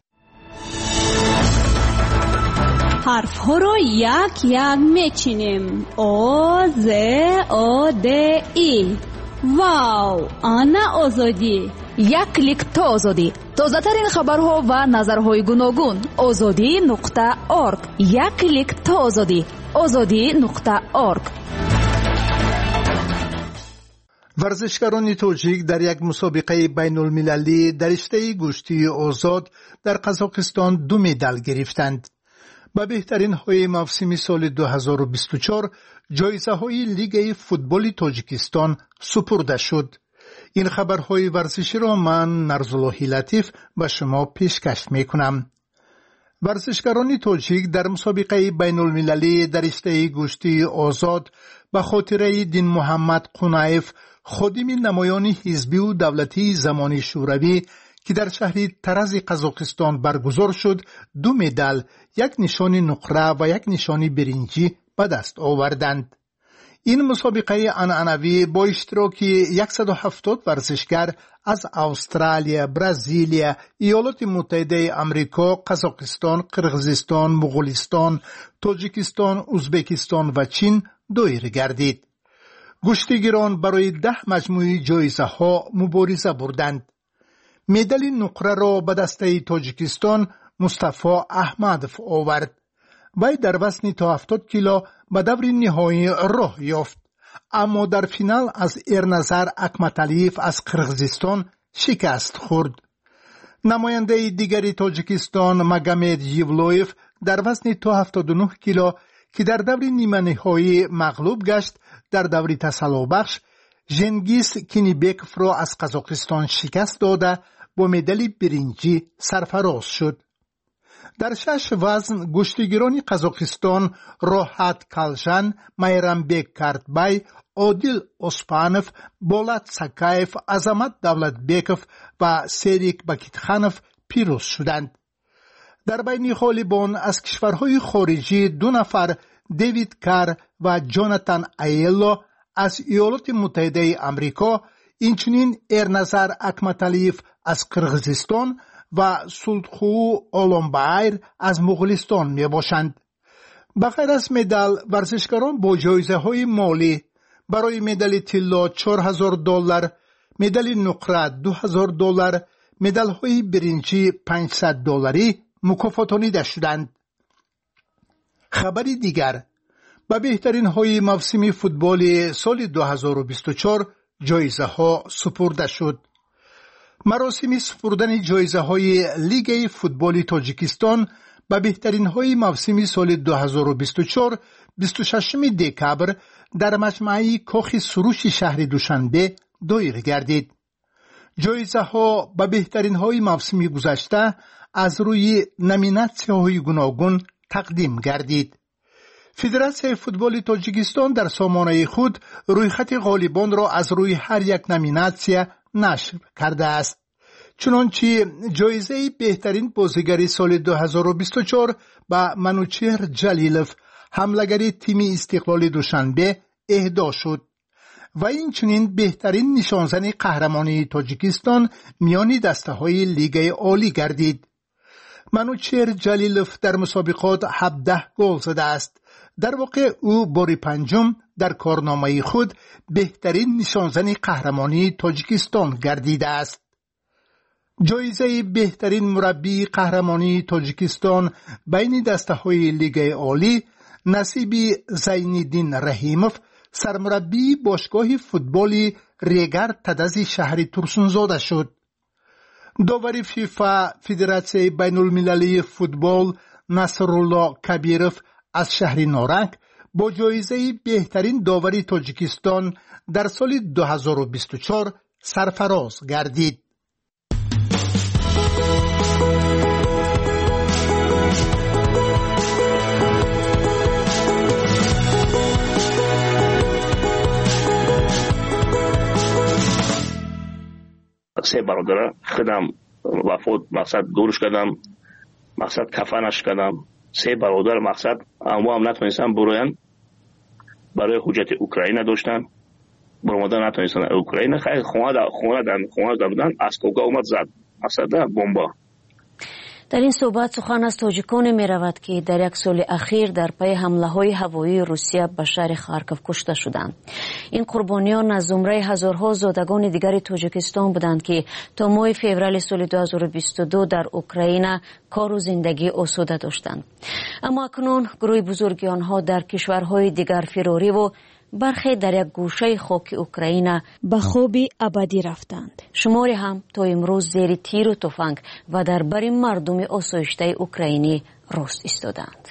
حرف ها رو یک یک میچینیم. او ز او د ای. واو، آنا آزادی. یک کلیک تا آزادی. تازه ترین خبرها و نظرهای گوناگون. آزادی نقطه اورگ. یک کلیک تا آزادی. آزادی نقطه اورگ. ورزشکاران تاجیک در یک مسابقه بین المللی در رشته گشتی آزاد در قزاقستان دو مدال گرفتند. با بهترین های موسم سال دو هزار و بیست و چهار جایزه های لیگ فوتبال تاجیکستان سپرده شد. این خبرهای ورزشی را من نرزالله لطیف به شما پیشکش می کنم. ورزشکاران تاجیک در مسابقه بین المللی در رشته گشتی آزاد به خاطر دین محمد قنایف، خادم نمایان حزبی و دولتی زمان شوروی که در شهر ترز قزاقستان برگزار شد، دو مدال، یک نشان نقره و یک نشان برنجی به دست آوردند. این مسابقه عنعنوی با اشتراک صد و هفتاد ورزشکار از استرالیا، برزیلیا، ایالات متحده آمریکا، قزاقستان، قرقیزستان، مغولستان، تاجیکستان، ازبکستان و چین دایر گردید. گشتیگیران برای ده مجموعه جایزه ها مبارزه بردند. مدال نقره را به دسته تاجیکستان مصطفی احمدов آورد. وی در وزن تا هفتاد کیلو به دور نهایی راه یافت، اما در فینال از ارنظر اکمتالیف از قرقیزستان شکست خورد. نماینده دیگری تاجیکستان مگامد یولویف در وزن تا هفتاد و نه کیلو که در دور نیمه نهایی مغلوب گشت، در دور تسلابخش ژنگیز کینیبکوف را از قزاقستان شکست داده با مدال برنجی سرفراز شد. در شش وزن گشتیگیران قزاقستان راحت کالجان، میرامبек کارتبای، عادل اسپانов، بولات ساکایف، عظمت دولتبеков و سریک بکیتخانov پیروز شدند. در بین غالبان از کشورهای خارجی دو نفر، دیوید کار و جوناتان ایلو از ایالات متحده آمریکا، اینچنین ارنظر اکمتالیف از قرقیزستان و سولتخو اولمبایر از مغولستان می باشند. بغیر از مدال، ورزشکاران با جایزه های مالی برای مدال طلا چهار هزار دلار، مدال نقره دو هزار دلار، مدال های برنجی پانصد دلاری مکافاتانیده شدند. خبری دیگر، به بهترین های موسم فوتبال سال دو هزار و بیست و چهار جایزه ها سپرده شد. مراسم سپردن جایزه های لیگ فوتبال تاجیکستان به بهترین های موسم سال دو هزار و بیست و چهار بیست و ششم دکبر در مجمع کاخ سروش شهر دوشنبه دایر گردید. جایزه ها به بهترین های موسم گذشته از روی نامیناسیون های گوناگون تقدیم گردید. فدراسیون فوتبال تاجیکستان در سامانه خود رویخط غالبان را از روی هر یک نامیناسیون نشر کرده است. چنانچه جایزه بهترین بازیگر سال دو هزار و بیست و چهار به منوچهر جلیلوف، حمله‌گر تیم استقلال دوشنبه، اهدا شد و این چنین بهترین نشانزن قهرمانی تاجیکستان میان دسته های لیگ عالی گردید. منوچهر جلیلوف در مسابقات هفده گل زده است. در واقع او بار پنجم در کارنامه خود بهترین نشانزن قهرمانی تاجیکستان گردیده است. جایزه بهترین مربی قهرمانی تاجیکستان بین دسته های لیگ عالی نصیب زینالدین رحیموف، سرمربی باشگاه فوتبال ریگر تدز شهر ترسونزاده شد. داور فیفا فدراسیون بین المللی فوتبال نصرالله کبیروف از شهر نارنگ با جایزه بهترین داور تاجیکستان در سال دو هزار و بیست و چهار سرفراز گردید. سه برادر خودم وفات مقصد گورش کردم، مقصد کفنش کردم. سه برادر مقصد اما هم نتونستن بروین، برای حجت اوکراین داشتن، برامدن نتونستن اوکراین. خیلی خونه دادن خونه دادن از کوکا اومد زد مقصد بمبا. در این صحبت سخن از تاجیکان می رود که در یک سال اخیر در پی حمله های هوایی روسیه به شهر خارکوف کشته شدند. این قربانیان از زمره هزارها زادگان دیگر تاجیکستان بودند که تا ماه فوریه سال دو هزار و بیست و دو در اوکراین کار و زندگی آسوده داشتند. اما اکنون گروه بزرگی آنها در کشورهای دیگر فراری و برخی در یک گوشه خاک اوکراین به خوابی ابدی رفتند. شماری هم تا امروز زیر تیر و تفنگ و در بر مردم آسایشته اوکراینی راست ایستادند.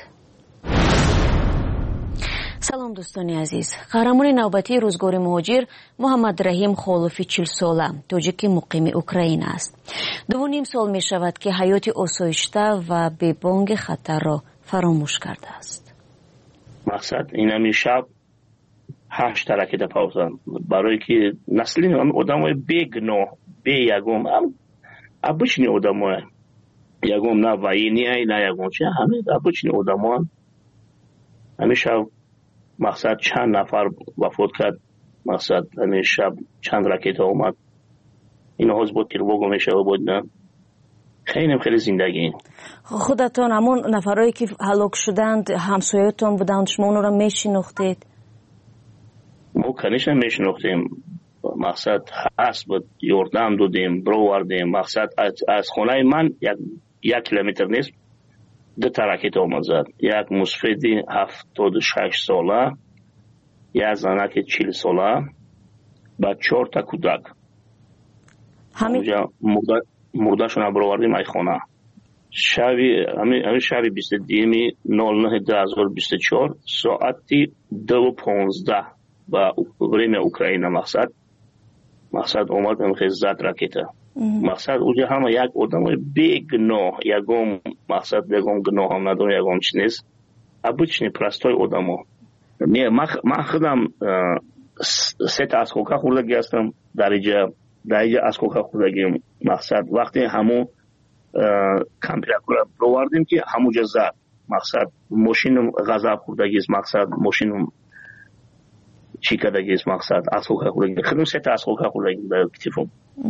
سلام دوستان عزیز. قهرمان نوبتی روزگار مهاجر محمد رحیم خالفی چهل ساله تاجیک مقیم اوکراین است. دو نیم سال می شود که حیات آسایشته و بی بانگ خطر را فراموش کرده است. مقصد این شب هشت راکت پاوزن برای که نسلی آدمای بیگناه بی یگم ابچنی آدمای یگم نه واینی ای نه یگم چه همه ابچنی آدمان همیشه مقصد چند نفر وفات کرد. مقصد همیشه چند راکت اومد اینا هاز بود تیربوگو میشه بودن. خیلی خیلی زندگی خودتون همون نفرایی که هلاک شدند همسایتون بودند، شما اون رو میشناختید؟ ما کنیش نمیشناختیم. مقصد هست بود یاردم دادیم برو وردیم. مقصد از, از خونه من یک, یک کیلومتر نیست دو تا راکت اومد زد. یک مسفیدی هفتاد و شش ساله، یک زنک چهل ساله و چهار تا کودک. همینجا مرده مردهشون برو وردیم ای خونه. شبی همین شبی بیست و دو نود و نه دو هزار و بیست و چهار ساعتی دو و پانزده و بریم اوکراین. مقصد مقصد اومد امخیز زد راکت. مقصد اوجه همه یک آدم بی گناه یکم مقصد یکم گناه هم ندارم یکم چی نیست ابوچنی پرستای آدم ها. من خودم سه تا از خوکه خوردگی هستم در اینجا در اینجا از خوکه خوردگیم. مقصد وقتی همون کمپیرکور رو وردیم که همون جا زد. مقصد ماشین غذاب خوردگی است. مقصد ماشین چی کردگی است. مقصد از خوکه خوردگی خودم سه تا از خوکه خوردگی در کتیفم.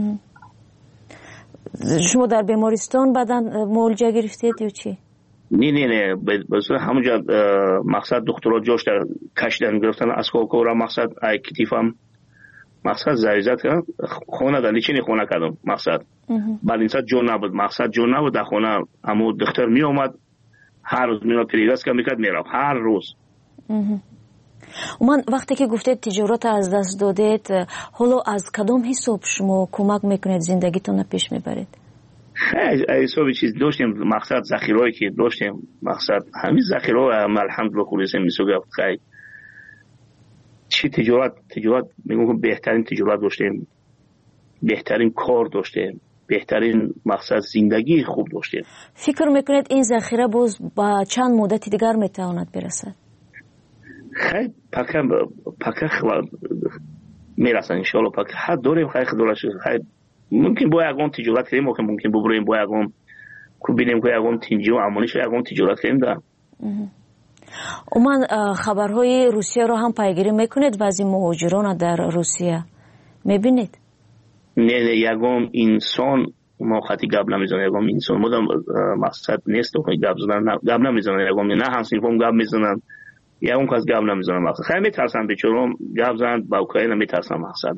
شما در بیمارستان بعدن معالجه گرفتید یا چی؟ نه نه نه بسیار همونجا مقصد دکترها جاش در کشیدن گرفتن از خوکه را. مقصد ای کتیفم مقصد زریزت کردم خونه در لیچینی خونه کردم. مقصد بعد این ساعت جون نبود. مقصد جون نبود در خونه همو دختر می اومد هر روز می رو پریرس که میکرد میرفت هر روز. من وقتی که گفتید تجارت از دست دادید حالا از کدام حساب شما کمک میکنید زندگیتون پیش میبرید؟ خیلی حساب چیز داشتیم. مقصد ذخیرهایی که داشتیم مقصد همین ذخیره هم الحمدلله خوریسه میسوگه. خیلی چی تجارت تجارت میگم بهترین تجارت داشتیم، بهترین کار داشتیم، بهترین مقصد زندگی خوب داشتیم. فکر میکنید این ذخیره باز با چند مدت دیگر میتواند برسد؟ خیلی پکه پکه میرسن انشالله. پکه حد داریم خیلی خدمت شد. خیلی ممکن با یکم تجارت کنیم، ممکن ممکن ببریم با یکم کو ببینیم که یکم تینجی و امونیش یکم تجارت کنیم ده. من خبرهای روسیه رو هم پیگیری میکنید و از این مهاجران در روسیه میبینید؟ نه نه یکم انسان ما خطی گب نمیزنه. یکم انسان مدام مقصد نیست که گب زدن گب نمیزنه. یکم نه همسنفم گب میزنن یکم کس گب نمیزنه. مقصد خیلی میترسن بیچارم گب زدن با اوکراین میترسن. مقصد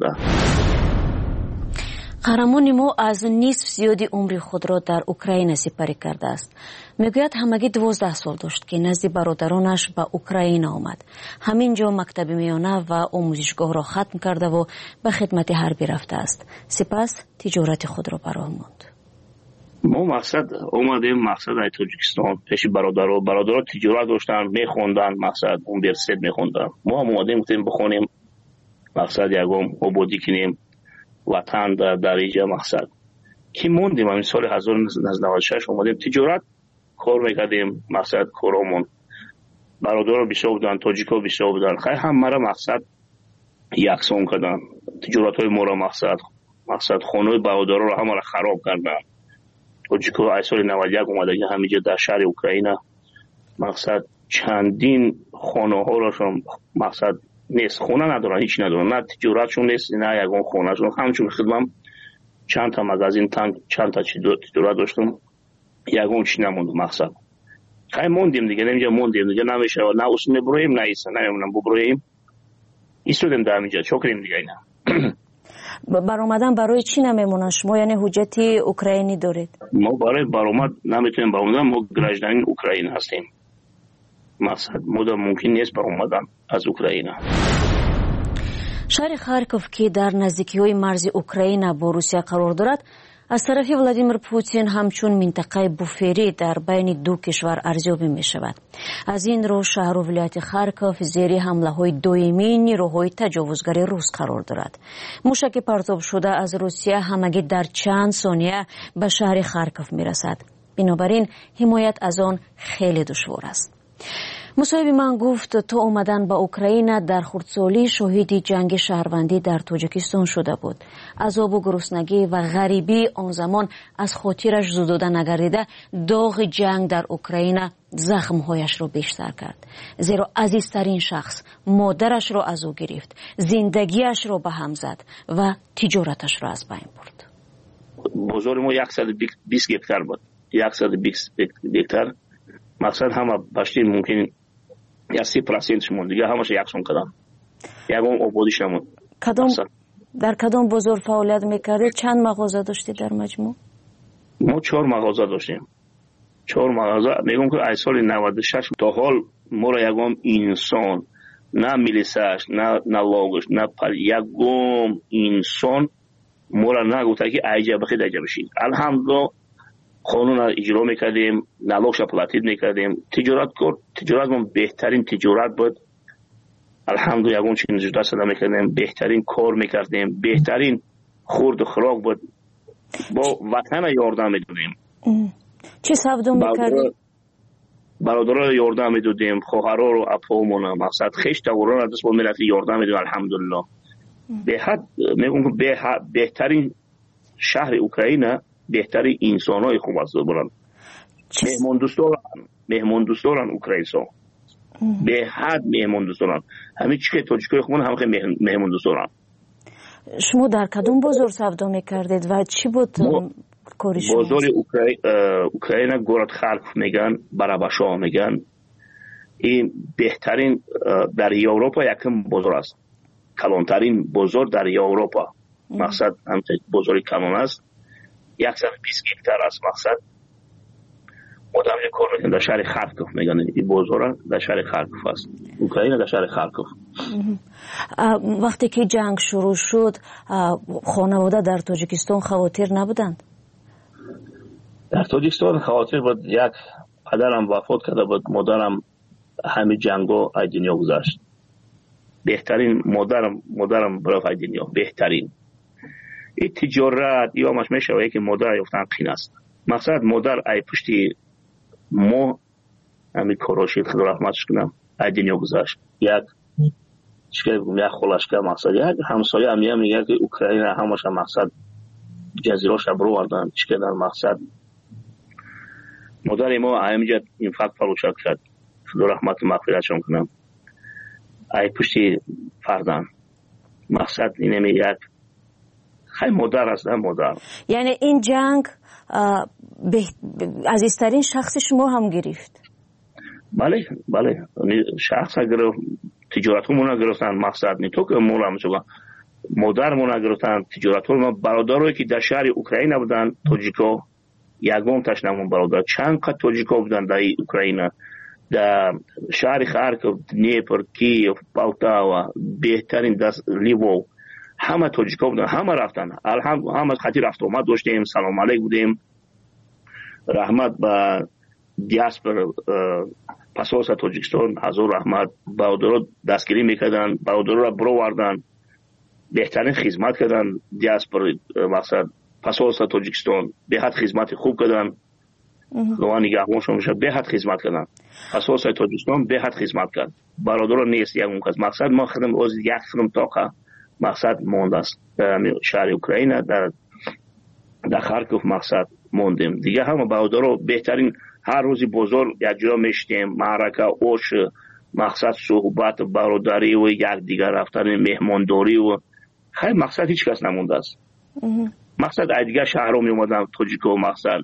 قهرمان ما از نصف زیادی عمر خود را در اوکراین سپری کرده است. میگوید همگی دوازده سال داشت که نزد برادرانش به اوکراین آمد. همینجا مکتب میانه و آموزشگاه را ختم کرده و به خدمت حربی رفته است. سپس تجارت خود را براه ماند. ما مقصد اومدیم مقصد ای تاجیکستان پیش برادرها برادرها تجارت داشتن میخوندن. مقصد اونیورسیته میخوندن. ما هم اومدیم گفتیم بخونیم مقصد یکم آبادی کنیم وطن در درجه. مقصد که موندیم همین سال هزار و نهصد و نود و شش اومدیم تجارت کار میکردیم. مقصد کارامون برادر بیشتر بودن، تاجیکا بیشتر بودن. خیلی هم مرا مقصد یکسان کردن تجارت های ما را. مقصد مقصد خونه برادرها رو همه را خراب کردن. توجیکو از سال نود و یک اومده که همینجا در شهر اوکراین مقصد چندین خانه ها را مقصد نیست، خونه ندارن، هیچ ندارن، نه تجارتشون نیست نه یگان خونهشون. همچون خدمم چند تا مغازین تانک چند تا تجارت داشتم یگان چی نموند. مقصد خیلی موندیم دیگه، نمیجا موندیم دیگه، نمیشه نه اصلا برویم نه ایسا نمیمونم ببرویم ایستودیم در اینجا چوکریم دیگه. اینا برآمدن برای چی نمیمونن شما؟ یعنی حجت اوکراینی دارید؟ ما برای برآمد نمیتونیم برآمدن، ما گراجدان اوکراین هستیم. مقصد ما ممکن نیست برآمدن از اوکراین. شهر خارکوف که در نزدیکی های مرز اوکراین با روسیه قرار دارد از طرف ولادیمیر پوتین همچون منطقه بوفری در بین دو کشور ارزیابی می شود. از این رو شهر و ولایت خارکوف زیر حمله های دویمی نیروهای تجاوزگر روس قرار دارد. موشک پرتاب شده از روسیه همگی در چند ثانیه به شهر خارکوف می رسد. بنابراین حمایت از آن خیلی دشوار است. مصاحب من گفت تا اومدن با اوکراین در خردسالی شاهد جنگ شهروندی در تاجیکستان شده بود. عذاب و گرسنگی و غریبی آن زمان از خاطرش زدوده نگردیده، داغ جنگ در اوکراین زخمهایش را بیشتر کرد. زیرا عزیزترین شخص مادرش را از او گرفت، زندگیش را به هم زد و تجارتش را از بین برد. بزرگ ما صد و بیست هکتار بود. صد و بیست هکتار مقصد همه باشتی ممکن یا سی پرسنتش موند دیگه، همش یکسان کدام یکم آبادیش نموند. کدام در کدام بازار فعالیت میکردید؟ چند مغازه داشتید در مجموع؟ ما چهار مغازه داشتیم. چهار مغازه. میگم که از سال نود و شش تا حال ما را یکم انسان، نه میلیساش نه نلاگش نه پر یکم انسان ما را نگفته که ایجا بخید ایجا بشید. الحمدلله قانون را اجرا میکردیم، نلاگش را پلاتید میکردیم. تجارت کرد، تجارت ما بهترین تجارت بود. الحمدلله یکون چیز جدا صدا میکردیم، بهترین کار میکردیم، بهترین خورد و خوراک بود. با وطن یاردم میدادیم. چی سبدو میکردیم؟ برادرها یاردم میدادیم، خواهرها رو اپامون مقصد خیش توران را دست با ملت یاردم میدادیم. الحمدلله به حد میگم که بهترین شهر اوکراین، بهترین انسانای خوب است برن. مهمان دوستان، مهمان دوستان اوکراینسا به حد مهمان دوستان. همین چیه تاجیکای خودمون هم خیلی مهمان دوستان. شما در کدوم بازار سودا میکردید و چی بود کاری شما؟ بازار اوکراین گورد خارکوف میگن، براباشا میگن. این بهترین در اروپا یکم بازار است. کلانترین بازار در اروپا. مقصد هم بازار کلان است. صد و بیست هکتار است. مقصد مدام یک کار میکنه در شهر خارکوف میگن. این بازار در شهر خارکوف است. اوکراین در شهر خارکوف. وقتی که جنگ شروع شد خانواده در تاجیکستان خواطر نبودند؟ در تاجیکستان خواطر بود. یک پدرم وفات کرده بود، مادرم همه جنگو از دنیا گذشت. بهترین مادرم مادرم برای از دنیا بهترین. این تجارت یا مش میشه که مادر یفتن قین است. مقصد مادر ای پشتی ما همین کاراشی خدا رحمتش کنم از دنیا گذشت. یک چیکار بگم، یک خلاش که مقصد یک همسایه هم میگه که اوکراین همش مقصد جزیراش برو وردن چیکار در مقصد مادر ما همینجا این فقط فروشات کرد. خدا رحمت مغفرتش کنم. ای پشتی فردان مقصد اینه میگه خیلی مادر است. مادر یعنی این جنگ عزیزترین شخص شما هم گرفت؟ بله بله شخص اگر تجارت همون گرفتن مقصد نی تو که مولم شما مادر مون گرفتن تجارت ما برادرایی که در شهر اوکراین بودن تاجیکا یگم تشنمون برادر چند قد تاجیکا بودن در اوکراین در شهر خارکوف دنیپر کیف پولتاوا بهترین دست لیوو همه تاجیکا بودن، همه رفتن. الحمد همه خاطر رفت اومد داشتیم، سلام علیک بودیم. رحمت به دیاسپور پاسپورت تاجیکستان حضور رحمت برادرها دستگیری میکردن، برادرها را برو وردن، بهترین خدمت کردن. دیاسپور مقصد پاسپورت تاجیکستان به حد خدمت خوب کردن. لوان نگهبانشون میشه به حد خدمت کردن. پاسپورت تاجیکستان به حد خدمت کرد. برادرها نیست یک مقصد مقصد ما خدم از یک خدم تاقه مقصد مونده است. در شهر اوکراین در در خارکوف مقصد موندیم. دیگه همه برادرها بهترین هر روزی بزرگ یک جا میشتیم، معرکه اوش مقصد صحبت برادری و یک دیگر رفتن مهمانداری و خیلی مقصد هیچ کس نمونده است. مقصد دیگه شهرها می اومدن تاجیکو مقصد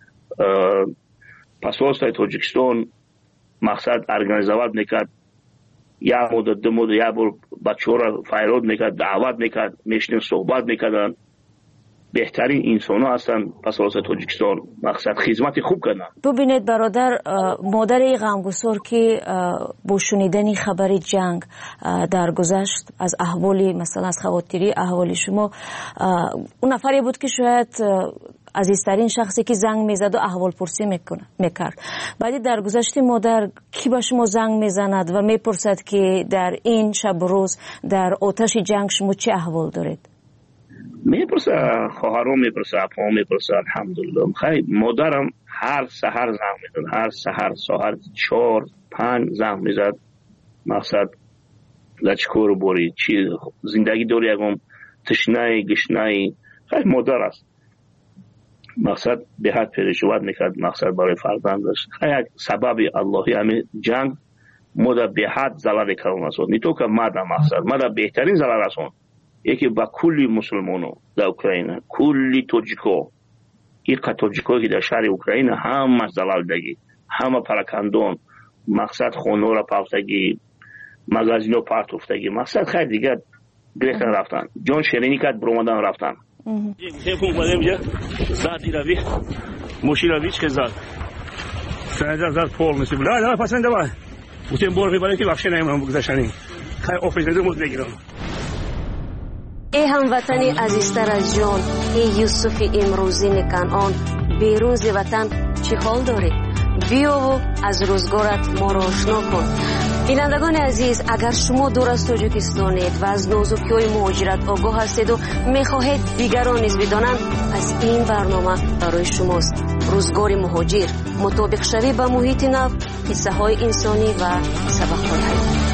پاسپورت تاجیکستان مقصد ارگانیزواد میکرد، یا مدت دو مدت یا بر بچه‌ها را فایرود میکرد، دعوت میکرد، میشنیم صحبت میکردن. بهترین انسان ها هستن پاسپورت تاجیکستان مقصد خدمت خوب کردن. ببینید برادر، مادر غمگسار که با شنیدن خبر جنگ در گذشت از احوالی مثلا از خواطری احوالی شما، اون نفری بود که شاید عزیزترین شخصی که زنگ میزد و احوال پرسی میکرد. بعدی در گذشت مادر کی به شما زنگ میزند و میپرسد که در این شب روز در آتش جنگ شما چه احوال دارید؟ میپرسه، خواهرام میپرسه، اپام میپرسه. الحمدلله خیلی مادرم هر سحر زنگ میزد، هر سحر ساعت چهار پنج زنگ میزد. مقصد لچکور بوری چی زندگی داری، یکم تشنه گشنه، خیلی مادر است. مقصد به حد پریشوت میکرد مقصد برای فرزندش. خیلی سبب اللهی همین جنگ مادر به حد ضرر کردن است. نیتو که مادر مقصد مادر بهترین ضرر است. یکی با کلی مسلمانو در اوکراین، کلی توجیکو، این توجیکو که در شهر اوکراین همه زلالدگی، همه پراکندون، مقصد خونه را پافتگی، مغازینو پارتوفتگی، مقصد خیلی دیگه گرفتن رفتن، جان شیرینی کرد برومدن رفتن. خیلی اومدم اینجا زدی روی ماشین روی چه زد سنجا زد پول نسی بلا نه پسنده با بودیم بور میبره که بخشه نمیدونم بگذاشتنی خیلی آفیس نده موز بگیرم. ای هموطنی عزیزتر از جان، ای یوسف امروزین کنعان، بیرون ز وطن چه حال داری؟ بیا و از روزگارت ما را آشنا کن. بینندگان عزیز، اگر شما دور از تاجیکستانید و از نازکی‌های مهاجرت آگاه هستید و میخواهید دیگران نیز بدانند، از این برنامه برای شماست. روزگار مهاجر، مطابق شوی با محیط نو، قصه های انسانی و سبق‌های حیاتی.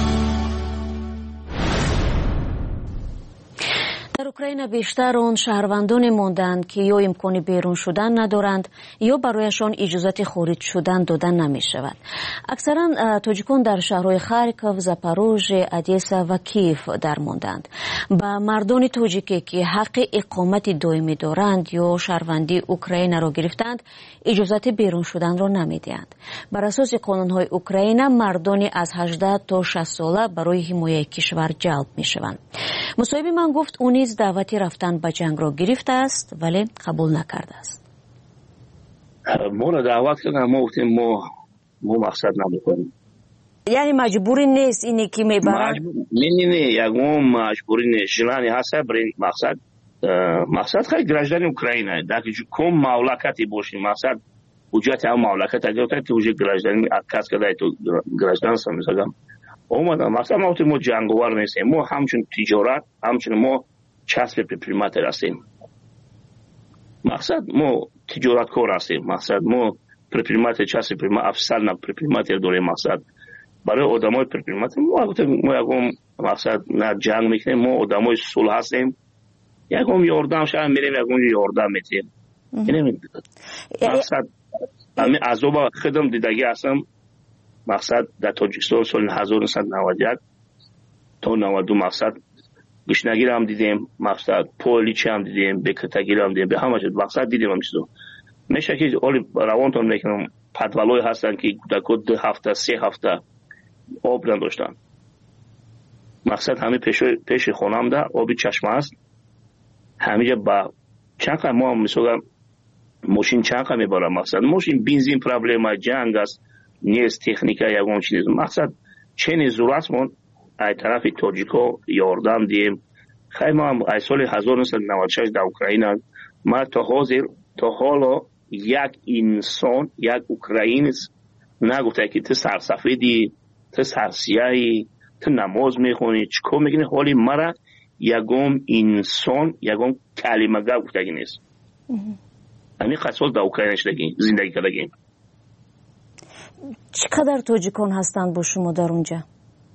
در اوکراین بیشتر آن شهروندان ماندند که یا امکان بیرون شدن ندارند یا برایشان اجازه خارج شدن دادن نمی شود. اکثرا تاجیکان در شهرهای خارکوف، زاپاروژه، ادیسا و کیف در ماندند. با مردان تاجیکی که حق اقامت دائمی دارند یا شهروندی اوکراین را گرفتند، اجازه بیرون شدن را نمی دهند. بر اساس قانون‌های اوکراین، مردان از هجده تا شصت ساله برای حمایت کشور جلب می شوند. مصاحب من گفت اون نیز دعوتی رفتن به جنگ را گرفته است ولی قبول نکرده است. ما را دعوت کردن، ما گفتیم ما ما مقصد نمیکنیم. یعنی مجبوری نیست اینی که میبرن؟ نه نه نه یکم مجبوری نیست. جلانی هست برای مقصد مقصد خیلی گراجدان اوکراینه. در که کم مملکتی باشیم مقصد حجت هم مملکت اگر تا که حجت گراجدانی کس کدای تو گراجدان سم میگم. اومدم مقصد ما تو جنگوار نیستیم. ما همچون تجارت همچون ما چسب پریماتر هستیم. مقصد ما تجارت کار هستیم. مقصد ما پریماتر چسب پریماتر افسر نه پریماتر داریم. مقصد برای آدمای پریماتر ما ما یکم مقصد نه جنگ میکنیم. ما آدمای صلح هستیم. یکم یاردم شاید میریم یکم یاردم میتیم. اینه مقصد همین عذاب خدم دیدگی هستم. مقصد در تاجیکستان سال هزار و نهصد و نود و یک تا نود و دو مقصد گشنگی هم دیدیم، مقصد پولیچ هم دیدیم، بکتگی هم دیدیم، به همه جد مقصد دیدیم هم چیزو. میشه که اولی روانتون میکنم پدولای هستن که در کد دو هفته سه هفته آب نداشتن. مقصد همه پیش پیش خونم ده آبی چشمه است. همینجا با چند ما هم میسوگم ماشین چند میبرم. مقصد ماشین بنزین پرابلم جنگ است، نیست تکنیکا یکم چیز. مقصد چنین ضرورتمون ای طرف تاجیکو یاردم دیم. خیلی ما هم ای سال هزار و نهصد و نود و شش در اوکراین ما تا حاضر تا حالا یک انسان یک اوکراینیست نگفته که تو سرسفیدی، تو سرسیاهی، تو نماز میخونی، چیکار میکنی. حالی مرا یکم انسان یکم کلمه گفته نیست. همین خاصول در اوکراین شدگیم زندگی کردگیم. چقدر تاجیکان هستند با شما در اونجا؟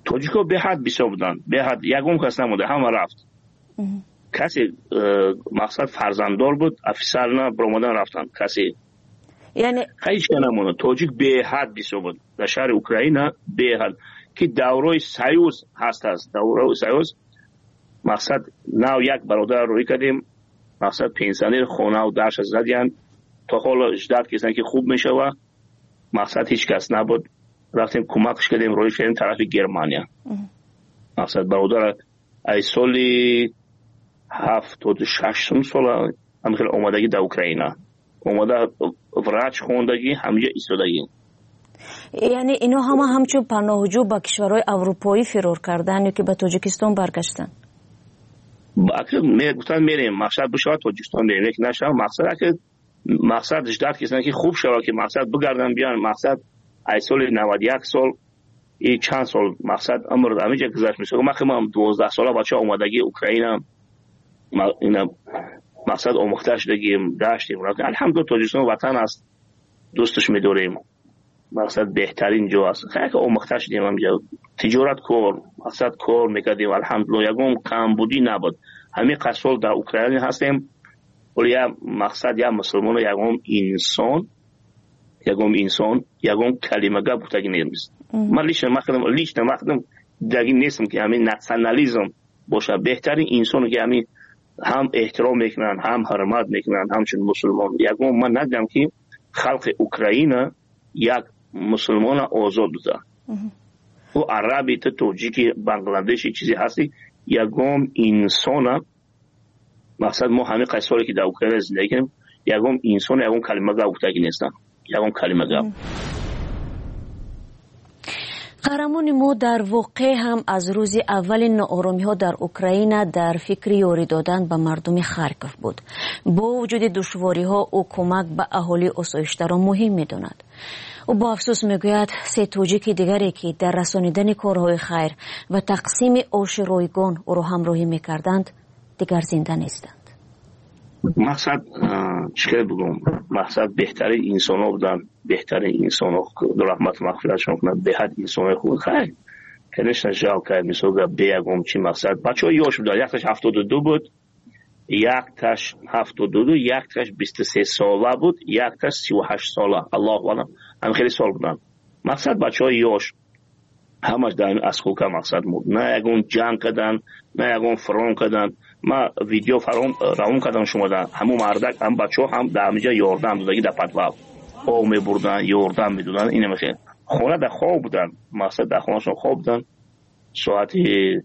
توجیک‌ها به حد بسیار بودن، به حد یکم کس نموده، همه رفت. کسی مقصد فرزنددار بود، افسر نه برآمدن رفتن، کسی یعنی هیچ نمونه. توجیک به حد بسیار بود در شهر اوکراین، به حد که دوره سیوز هست است. دوره سیوز مقصد نو یک برادر روی کردیم، مقصد پنسیونر خونه و درش زدیم تا حالا اجداد کسانی که خوب میشه و مقصد هیچ کس نبود، رفتیم کمکش کردیم روی شدیم طرف گرمانیا. مقصد برادر ای سالی هفتاد و شش سال همخیل اومدگی در اوکراین اومده وراج خوندگی همینجا ایستادگی. یعنی اینا همه همچون پناهجو با کشورهای اروپایی فرار کردن یا که به تاجیکستان برگشتن؟ اگر میگفتن میریم مقصد بشه تاجیکستان بریم، یک نشه مقصد که مقصد اجداد کسانی که خوب شده که مقصد بگردن بیان. مقصد ای سال نود و یک سال ای چند سال مقصد عمر همینجا گذشت میشه. ما خیلی دوازده ساله بچه اومدگی اوکراین اینا مقصد آموخته شدگیم داشتیم. الحمدلله تاجیکستان وطن است، دوستش میداریم، مقصد بهترین جا است. خیلی که آموخته شدیم همینجا تجارت کار مقصد کار میکردیم. الحمدلله یکم کمبودی نبود. همین قصول در اوکراین هستیم ولی یا مقصد یا مسلمان یکم انسان یکم انسان یکم کلمه گپ بودگی نیست. من لیش نمخدم لیش نمخدم دگی نیستم که همین ناسیونالیسم باشه. بهترین انسان که همین هم احترام میکنن، هم حرمت میکنن، همچون مسلمان. یکم من ندیدم که خلق اوکراین یک مسلمان آزاد بوده. و عربی تا توجیکی بنگلادشی چیزی هستی یکم انسان. مقصد ما همه قصوری که در اوکراین زندگی کنیم یکم انسان یکم کلمه گپ بودگی نیستن، یکم کلمه گپ. قهرمان ما در واقع هم از روز اول ناآرامی ها در اوکراین در فکر یاری دادن به مردم خارکوف بود. با وجود دشواری ها او کمک به اهالی آسایش‌دار را مهم می‌داند. او با افسوس میگوید سه توجیک دیگری که در رسانیدن کارهای خیر و تقسیم آش رایگان او را همراهی می‌کردند دیگر زنده نیستند. مقصد چیکار بگم؟ مقصد بهترین انسان ها بودن، بهترین انسان ها رحمت مغفرتشون کنند، به حد انسان خوب خیلی کنش نجال کرد. مثلا بیگم چی مقصد بچه ها یاش بودن، یک تاش هفتاد و دو بود، یک تاش هفتاد و دو، یک تاش بیست و سه ساله بود، یک تاش سی و هشت ساله. الله اعلم هم خیلی سال بودن. مقصد بچه ها یاش همش در اسکوکا مقصد بود، نه یکون جنگ کردن نه یکون فرام کردن. ما ویدیو فرام راون کردم شما در همون مردک هم بچه ها هم در همینجا یاردم دادگی در پدواب او می بردن یاردم می دودن. اینه میخواه خونه در خواب بودن، مقصد در خونه شون خواب بودن. ساعتی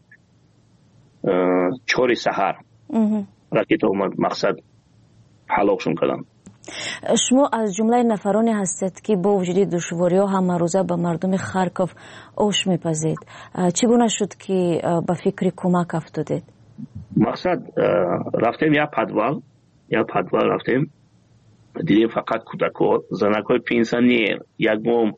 چهار سحر راکت اومد مقصد حلاکشون کردن. شما از جمله نفرانی هستید که با وجود دشواری ها هم روزه به مردم خارکوف آش میپزید. چگونه شد که به فکر کمک افتادید؟ مقصد رفتیم یا پدوال یا پدوال رفتیم دیدیم فقط کودک‌ها زنک‌های پنسیونر یک بوم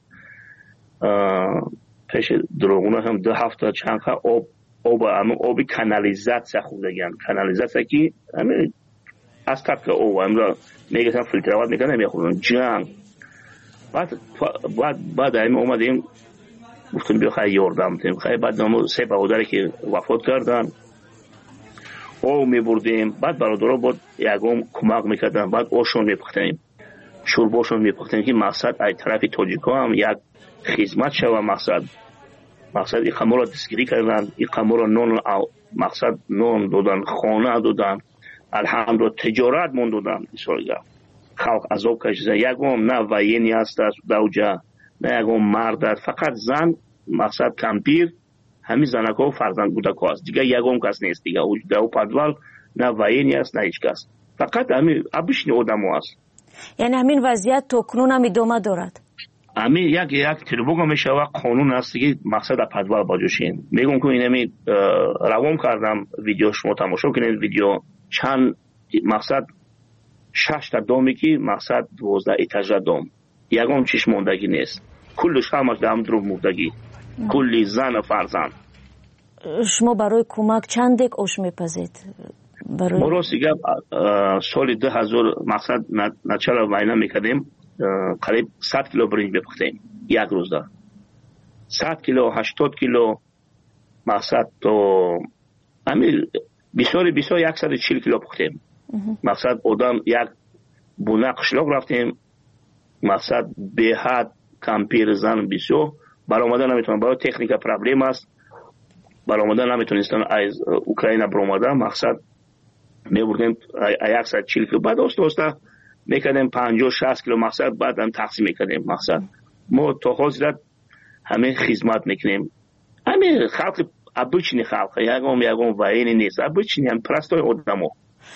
پیش دروغونه هم دو هفته چند خواهد آب آب همون آبی کانالیزاسیا خوردگیان. کانالیزاسیا که همین از طبق آب همون میگه هم فیلتروات میکنه نمیخورن جنگ. بعد بعد بعد همین اومدیم گفتیم بیا خیلی یاردم تیم خیلی. بعد نامو سه برادری که وفات کردن او میبردیم. بعد برادرها بود یکم کمک میکردن. بعد اوشون میپختیم، شورباشون میپختیم که مقصد ای طرف تاجیکا هم یک خدمت شوه. مقصد مقصد این خمور را دستگیری کردن، این خمور را نون مقصد نون دادن، خانه دادن، الحمدلله تجارت من دادن. خلق عذاب کشیدن. یکم نه وینی هست دوجه نه یکم مرد، فقط زن مقصد کمپیر همین زنکا و فرزند کودک‌ها است. دیگه یکم کس نیست دیگه. در او پدوال نه وینی است نه هیچ کس، فقط همین ابیشنی آدم‌ها است. یعنی همین وضعیت تا کنون هم ادامه دارد؟ همین یک یک تریبوگا میشه و قانون است که مقصد پدوال باجوشین. میگم که اینمی روام کردم ویدیو شما تماشا کنید. ویدیو چند مقصد شش تا دومی که مقصد دوازده ایتاژ دوم یکم چیش موندگی نیست. کلش همش در هم درو موندگی، کلی زن و فرزند. شما برای کمک چند دک آش میپزید؟ برای ما راست دیگه سال دو هزار مقصد نچرا وینا میکردیم قریب صد کیلو برنج بپختیم یک روز دار. صد کیلو هشتاد کیلو مقصد تو همین بسیاری بسیار صد و چهل کیلو پختیم. مقصد آدم یک بونه قشلاق رفتیم. مقصد به حد کمپیر زن بسیار برآمده نمیتونن، برای تکنیک پرابلم است، برآمده نمیتونستن از اوکراین برآمده. مقصد میبردیم صد و چهل کیلو، بعد دوست دوستا میکردیم پنجاه شصت کیلو. مقصد بعد هم تقسیم میکردیم. مقصد ما تا حاضرت همه خدمت میکنیم. همه خلق ابوچنی خلق یگام یگام وایین نیست، ابوچنی هم پرستای آدمو.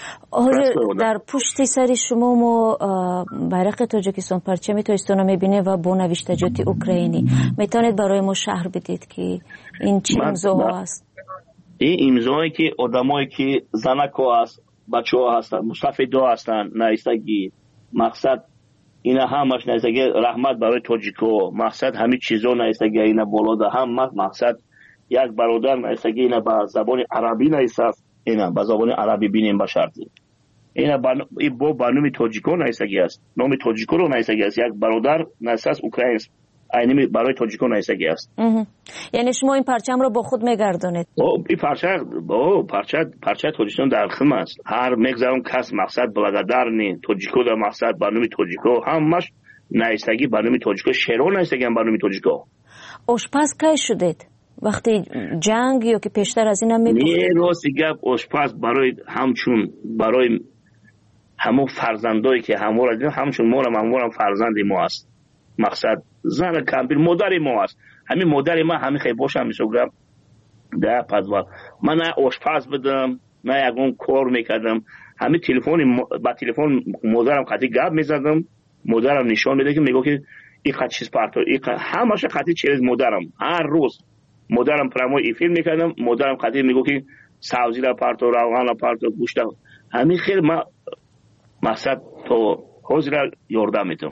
حاضر در پشت سر شما ما بیرق تاجیکستان پرچم تاجیکستان میبینه و با نوشتجات اوکراینی. میتونید برای ما شهر بدید که این چه امضاها است؟ این امضایی که آدمایی که زنکا است، بچه‌ها هستن، مستفیدا هستن، نایستگی. مقصد اینا همش نایستگی رحمت برای تاجیکو. مقصد همین چیزا نایستگی اینا بالا ده هم. مقصد یک برادر نایستگی اینا با زبان عربی نایست، اینا با زبان عربی بینیم با شرطی. اینا با با برنامه تاجیکو نایستگی است. نام تاجیکو رو نایستگی است. یک برادر نایست اوکراین اینمی برای تاجیکو نایستگی است. یعنی شما این پرچم رو با خود میگردونید؟ او این پرچم با پرچم پرچم تاجیکستان در خم است. هر میگذارم کس مقصد بلادر نی تاجیکو در مقصد برنامه تاجیکو همش نایستگی برنامه تاجیکو شهر نایستگی هم برنامه تاجیکو. آشپز کی شدید؟ وقتی جنگ یا که پیشتر از این هم میپختید؟ نه راستی گپ آشپز برای همچون برای همون فرزندایی که همو را همچون ما را همو را فرزند ما است. مقصد زن کمپیر مادر ما است. همین مادر ما همین خیلی باشم میسوگم ده پزوال من نه آشپز بدم نه یکون کار میکردم. همین تلفن با تلفن مادرم خطی گپ میزدم. مادرم نشان میده که میگه که این خط چیز پارتو این همش خطی چیز مادرم هر روز مادرم پرامو ای فیلم میکردم. مادرم خطی میگه که سبزی را پارتو روغن را پارتو گوشت همین خیلی ما مقصد تو حاضر یاردم میتونم.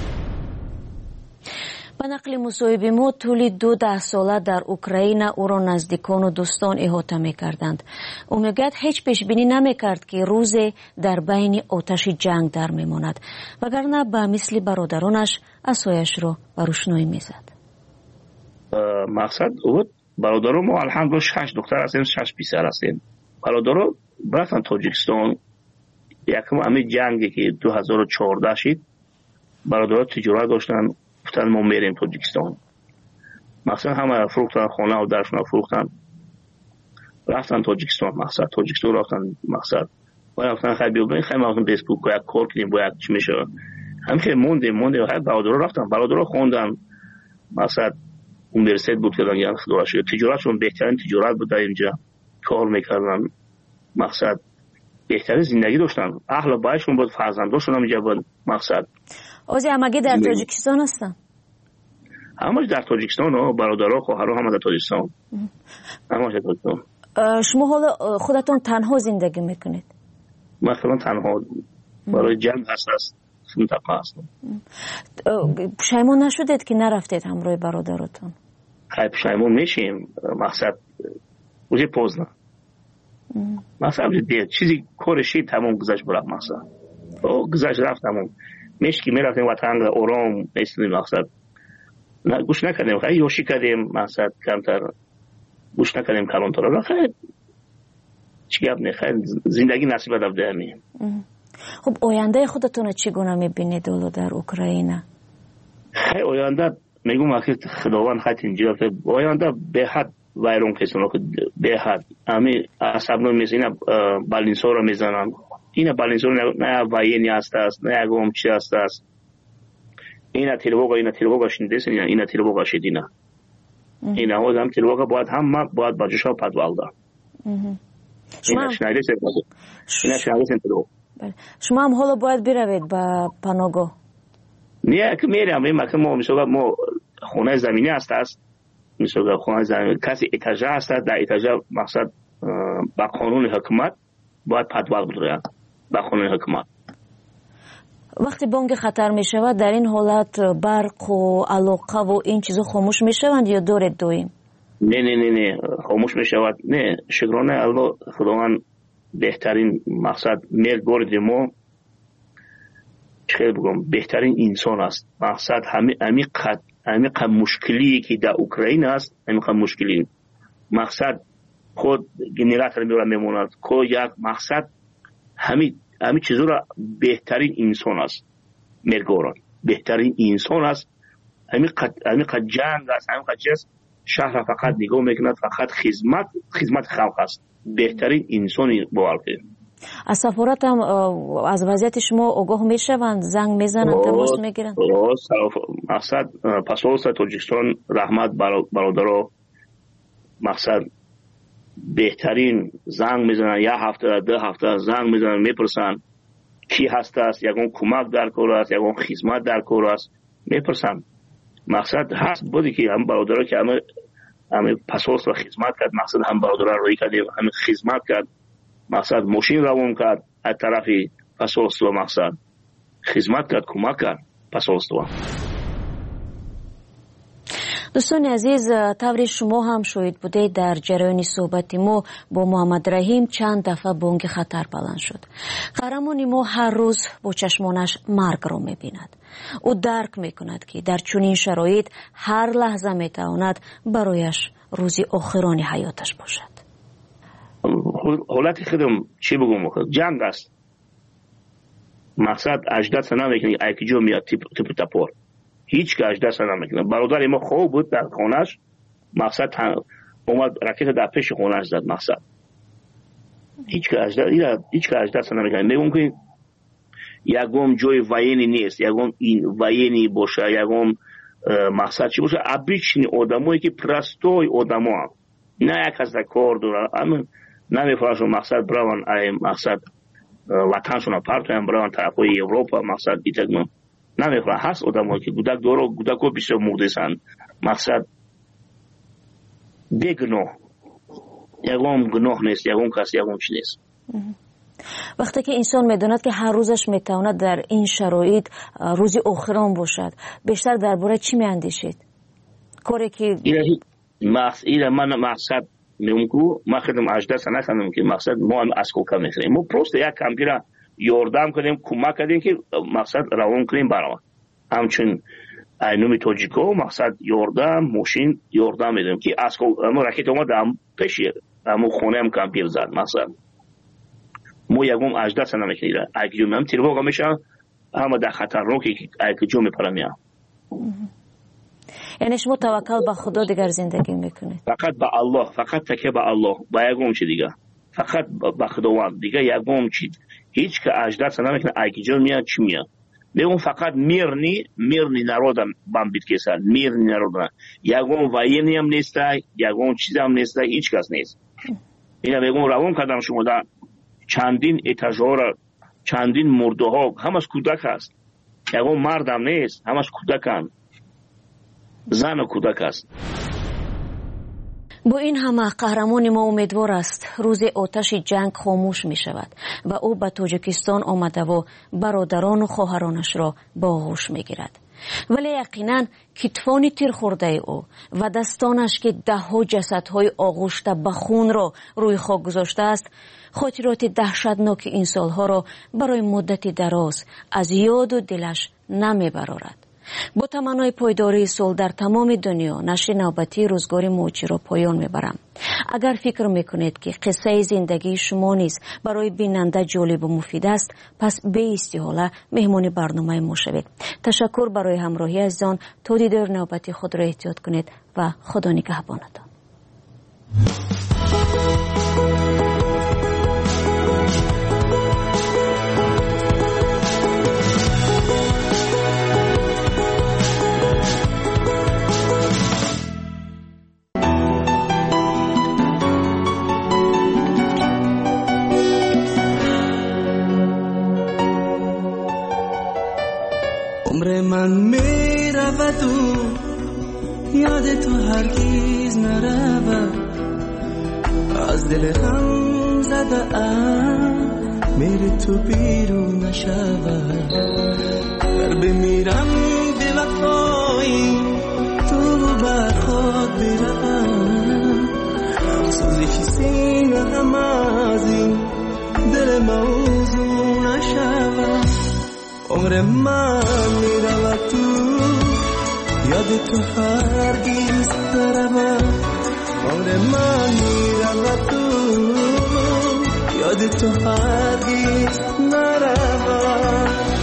با نقل مصاحبه ما طول دو ده ساله در اوکراین او را نزدیکان و دوستان احاطه میکردند. او میگوید هیچ پیش بینی نمیکرد که روزی در بین آتش جنگ در میماند، وگرنه به مثل برادرانش عصایش را بر روشنایی میزد. مقصد بود برادران ما الحمدلله شش دختر هستیم، شش پسر هستیم. برادران رفتن تاجیکستان. یکم همین جنگی که دو هزار و چهارده شد برادران تجارت داشتن، گفتن ما میریم تاجیکستان. مثلا همه فروختن خانه و درشون فروختن رفتن تاجیکستان. مقصد تاجیکستان رفتن. مقصد و رفتن خیلی بیابین خیلی مقصد بیسبوک و یک کار کنیم و یک چی میشه هم که موندیم موندیم و برادران رفتن برادران خوندن. مقصد اونیورسیت بود که دنیا خدا شد تجارتشون بهترین تجارت بود در اینجا کار میکردن. مقصد بهترین زندگی داشتن. اهل بایشون بود، فرزنداشون هم اینجا بود. مقصد اوزی همگی در تاجیکستان هستن؟ همش در تاجیکستان ها برادرها خواهرها همه در تاجیکستان. همش در تاجیکستان. شما حالا خودتون تنها زندگی میکنید؟ مثلا تنها برای جنگ هست است منطقه هستم. پشیمون نشدید که نرفتید همراه برادرتون؟ خیلی پشیمون میشیم. مقصد اوزی پوز نه مثلا دید چیزی کارشی تمام گذشت برای مقصد او گذشت رفت تمام میشه که میرفتیم وطن آرام ایستادیم. مقصد نه گوش نکردیم خیلی یوشی کردیم. مقصد کمتر گوش نکردیم کلانتر را خیلی چی گفت نه خیلی زندگی نصیب دفته همین. خب آینده خودتون چگونه میبینید دولو در اوکراین؟ خیلی آینده میگم که خداوند خیلی اینجا آینده به حد وایرون کسانو که به حد همین عصبنو میزنن بالینسو رو میزنن. اینا بالینسو نه وایینی هست است نه اگم چی هست است. اینا تیروگا اینا تیروگا شنیدین اینا اینا تیروگا شدینا. اینا ها هم تیروگا باید هم باید باجشا پدوالدا. اینا شنیدین سپاسو. اینا شنیدین تیروگا. شما هم حالا باید بروید با پناهگاه. نه که میرم این مکان ما میشه ما خونه زمینی هست است. میشه خونه زمینی کسی اتاجه هست در اتاجه مقصد با قانون حکومت باید پدوال بدوید با قانون حکومت. وقتی بانگ خطر می شود در این حالت برق و علاقه و این چیزا خاموش می شوند یا دارید دویم؟ نه نه نه نه خاموش می شود. نه شکرانه الله خداوند بهترین مقصد میل گرد ما چه بگم بهترین انسان است. مقصد همه عمیق عمیق مشکلی که در اوکراین است عمیق مشکلی مقصد خود گنراتور میموند که یک مقصد همین همین چیزا را بهترین انسان است میگورن بهترین انسان است همین قد همین قد جنگ است همین قد چیز شهر فقط نگاه میکند فقط خدمت خدمت خلق است بهترین انسانی باور از سفارت هم از وضعیت شما آگاه میشوند زنگ میزنند تماس میگیرند مقصد پاسپورت تاجیکستان رحمت برادرها مقصد بهترین زنگ میزنن یک هفته ده هفته زنگ میزنن میپرسن کی هست است یگون کمک در کار است یگون خدمت در کار است میپرسن مقصد هست بودی که هم برادرها که همه همه پاسپورت را خدمت کرد مقصد هم برادرها روی کردیم همه خدمت کرد مقصد ماشین روان کرد از طرف پاسپورت و مقصد خدمت کرد کمک کرد پاسپورت و دوستان عزیز طور شما هم شاهد بوده در جریان صحبت ما با محمد رحیم چند دفعه بانگ خطر بلند شد. قهرمان ما هر روز با چشمانش مرگ را می‌بیند. او درک می‌کند که در چنین شرایط هر لحظه می‌تواند برایش روزی آخرانی حیاتش باشد. حالت خودم چی بگم جنگ است. مقصد اجداد سنا میکنی ایکی جو میاد تیپ تیپ تپور هیچ که اجداد سنا میکنه برادر ما خوب بود در خونش مقصد اومد راکت در پیش خونش زد مقصد هیچ که اجداد هیچ که اجداد سنا میکنه میگم که یگم جوی واینی نیست یگم این واینی باشه یگم مقصد چی باشه ابریچنی آدمایی که پرستوی آدما نه یک از کار داره اما نمیفهمم مقصد براون ای مقصد وطنشون پارتون بران طرفای اروپا مقصد دیتگم نمیفهمم هست آدمایی که گودک دارو گودکو بسیار مرده‌اند مقصد بگناه یگم گناه نیست یگم کسی یگم چی نیست وقتی که انسان میداند که هر روزش میتواند در این شرایط روزی آخران باشد بیشتر درباره چی میاندیشید کاری که مقصد من مقصد میگم ما خودم اجدا سنا کنم که مقصد ما هم از کوکا میخریم ما پروست یک کامپیوتر یاردم کنیم کمک کنیم که مقصد روان کنیم برام همچون اینومی توجیکو مقصد یاردم ماشین یاردم میدیم که از ما راکت اومد هم پیشیه همون خونه هم کامپیوتر زد مقصد ما یکم اجدا سنا میکنیم اگه جو هم تیرواگا میشه همه در خطر رو که اگه جو میپرمیم یعنی شما توکل به خدا دیگر زندگی میکنید فقط به الله فقط تکیه به الله با یگم چی دیگه فقط به خداوند دیگه یگم چی هیچ که اجداد سنا میکنه اگه جون میاد چی میاد میگم فقط میرنی میرنی نرودم بام بیت کسر میرنی نرودم یگم واینی هم نیست یگم چیز هم نیست هیچ کس نیست اینا میگم روان کردم شما در چندین اتاژها چندین مرده ها همش کودک هست یگم مردم نیست همش کودکان زن و کودک است. با این همه قهرمان ما امیدوار است روز آتش جنگ خاموش می شود و او به تاجیکستان آمده و برادران و خواهرانش را با آغوش می گیرد. ولی یقینا کتفان تیر خورده او و دستانش که ده ها جسدهای آغوشته به خون را روی خاک گذاشته است خاطرات دهشتناک این سالها را برای مدت دراز از یاد و دلش نمی برارد. با تمنای پایداری صلح در تمام دنیا نشر نوبتی روزگار موجی را پایان میبرم. اگر فکر میکنید که قصه زندگی شما نیز برای بیننده جالب و مفید است پس به استحاله مهمان برنامه ما شوید. تشکر برای همراهی عزیزان. تا دیدار نوبتی خود را احتیاط کنید و خدا نگهبانتان. عمر من می رود و یاد تو هرگیز نرود از دل غم زده ام میری تو بیرون نشود در بمیرم به وفایی تو بر خود بروم سوزش سینه هم از این دل موضوع نشود عمر من میرود تو یاد تو هرگیز نرود عمر من میرود تو یاد تو هرگز نرود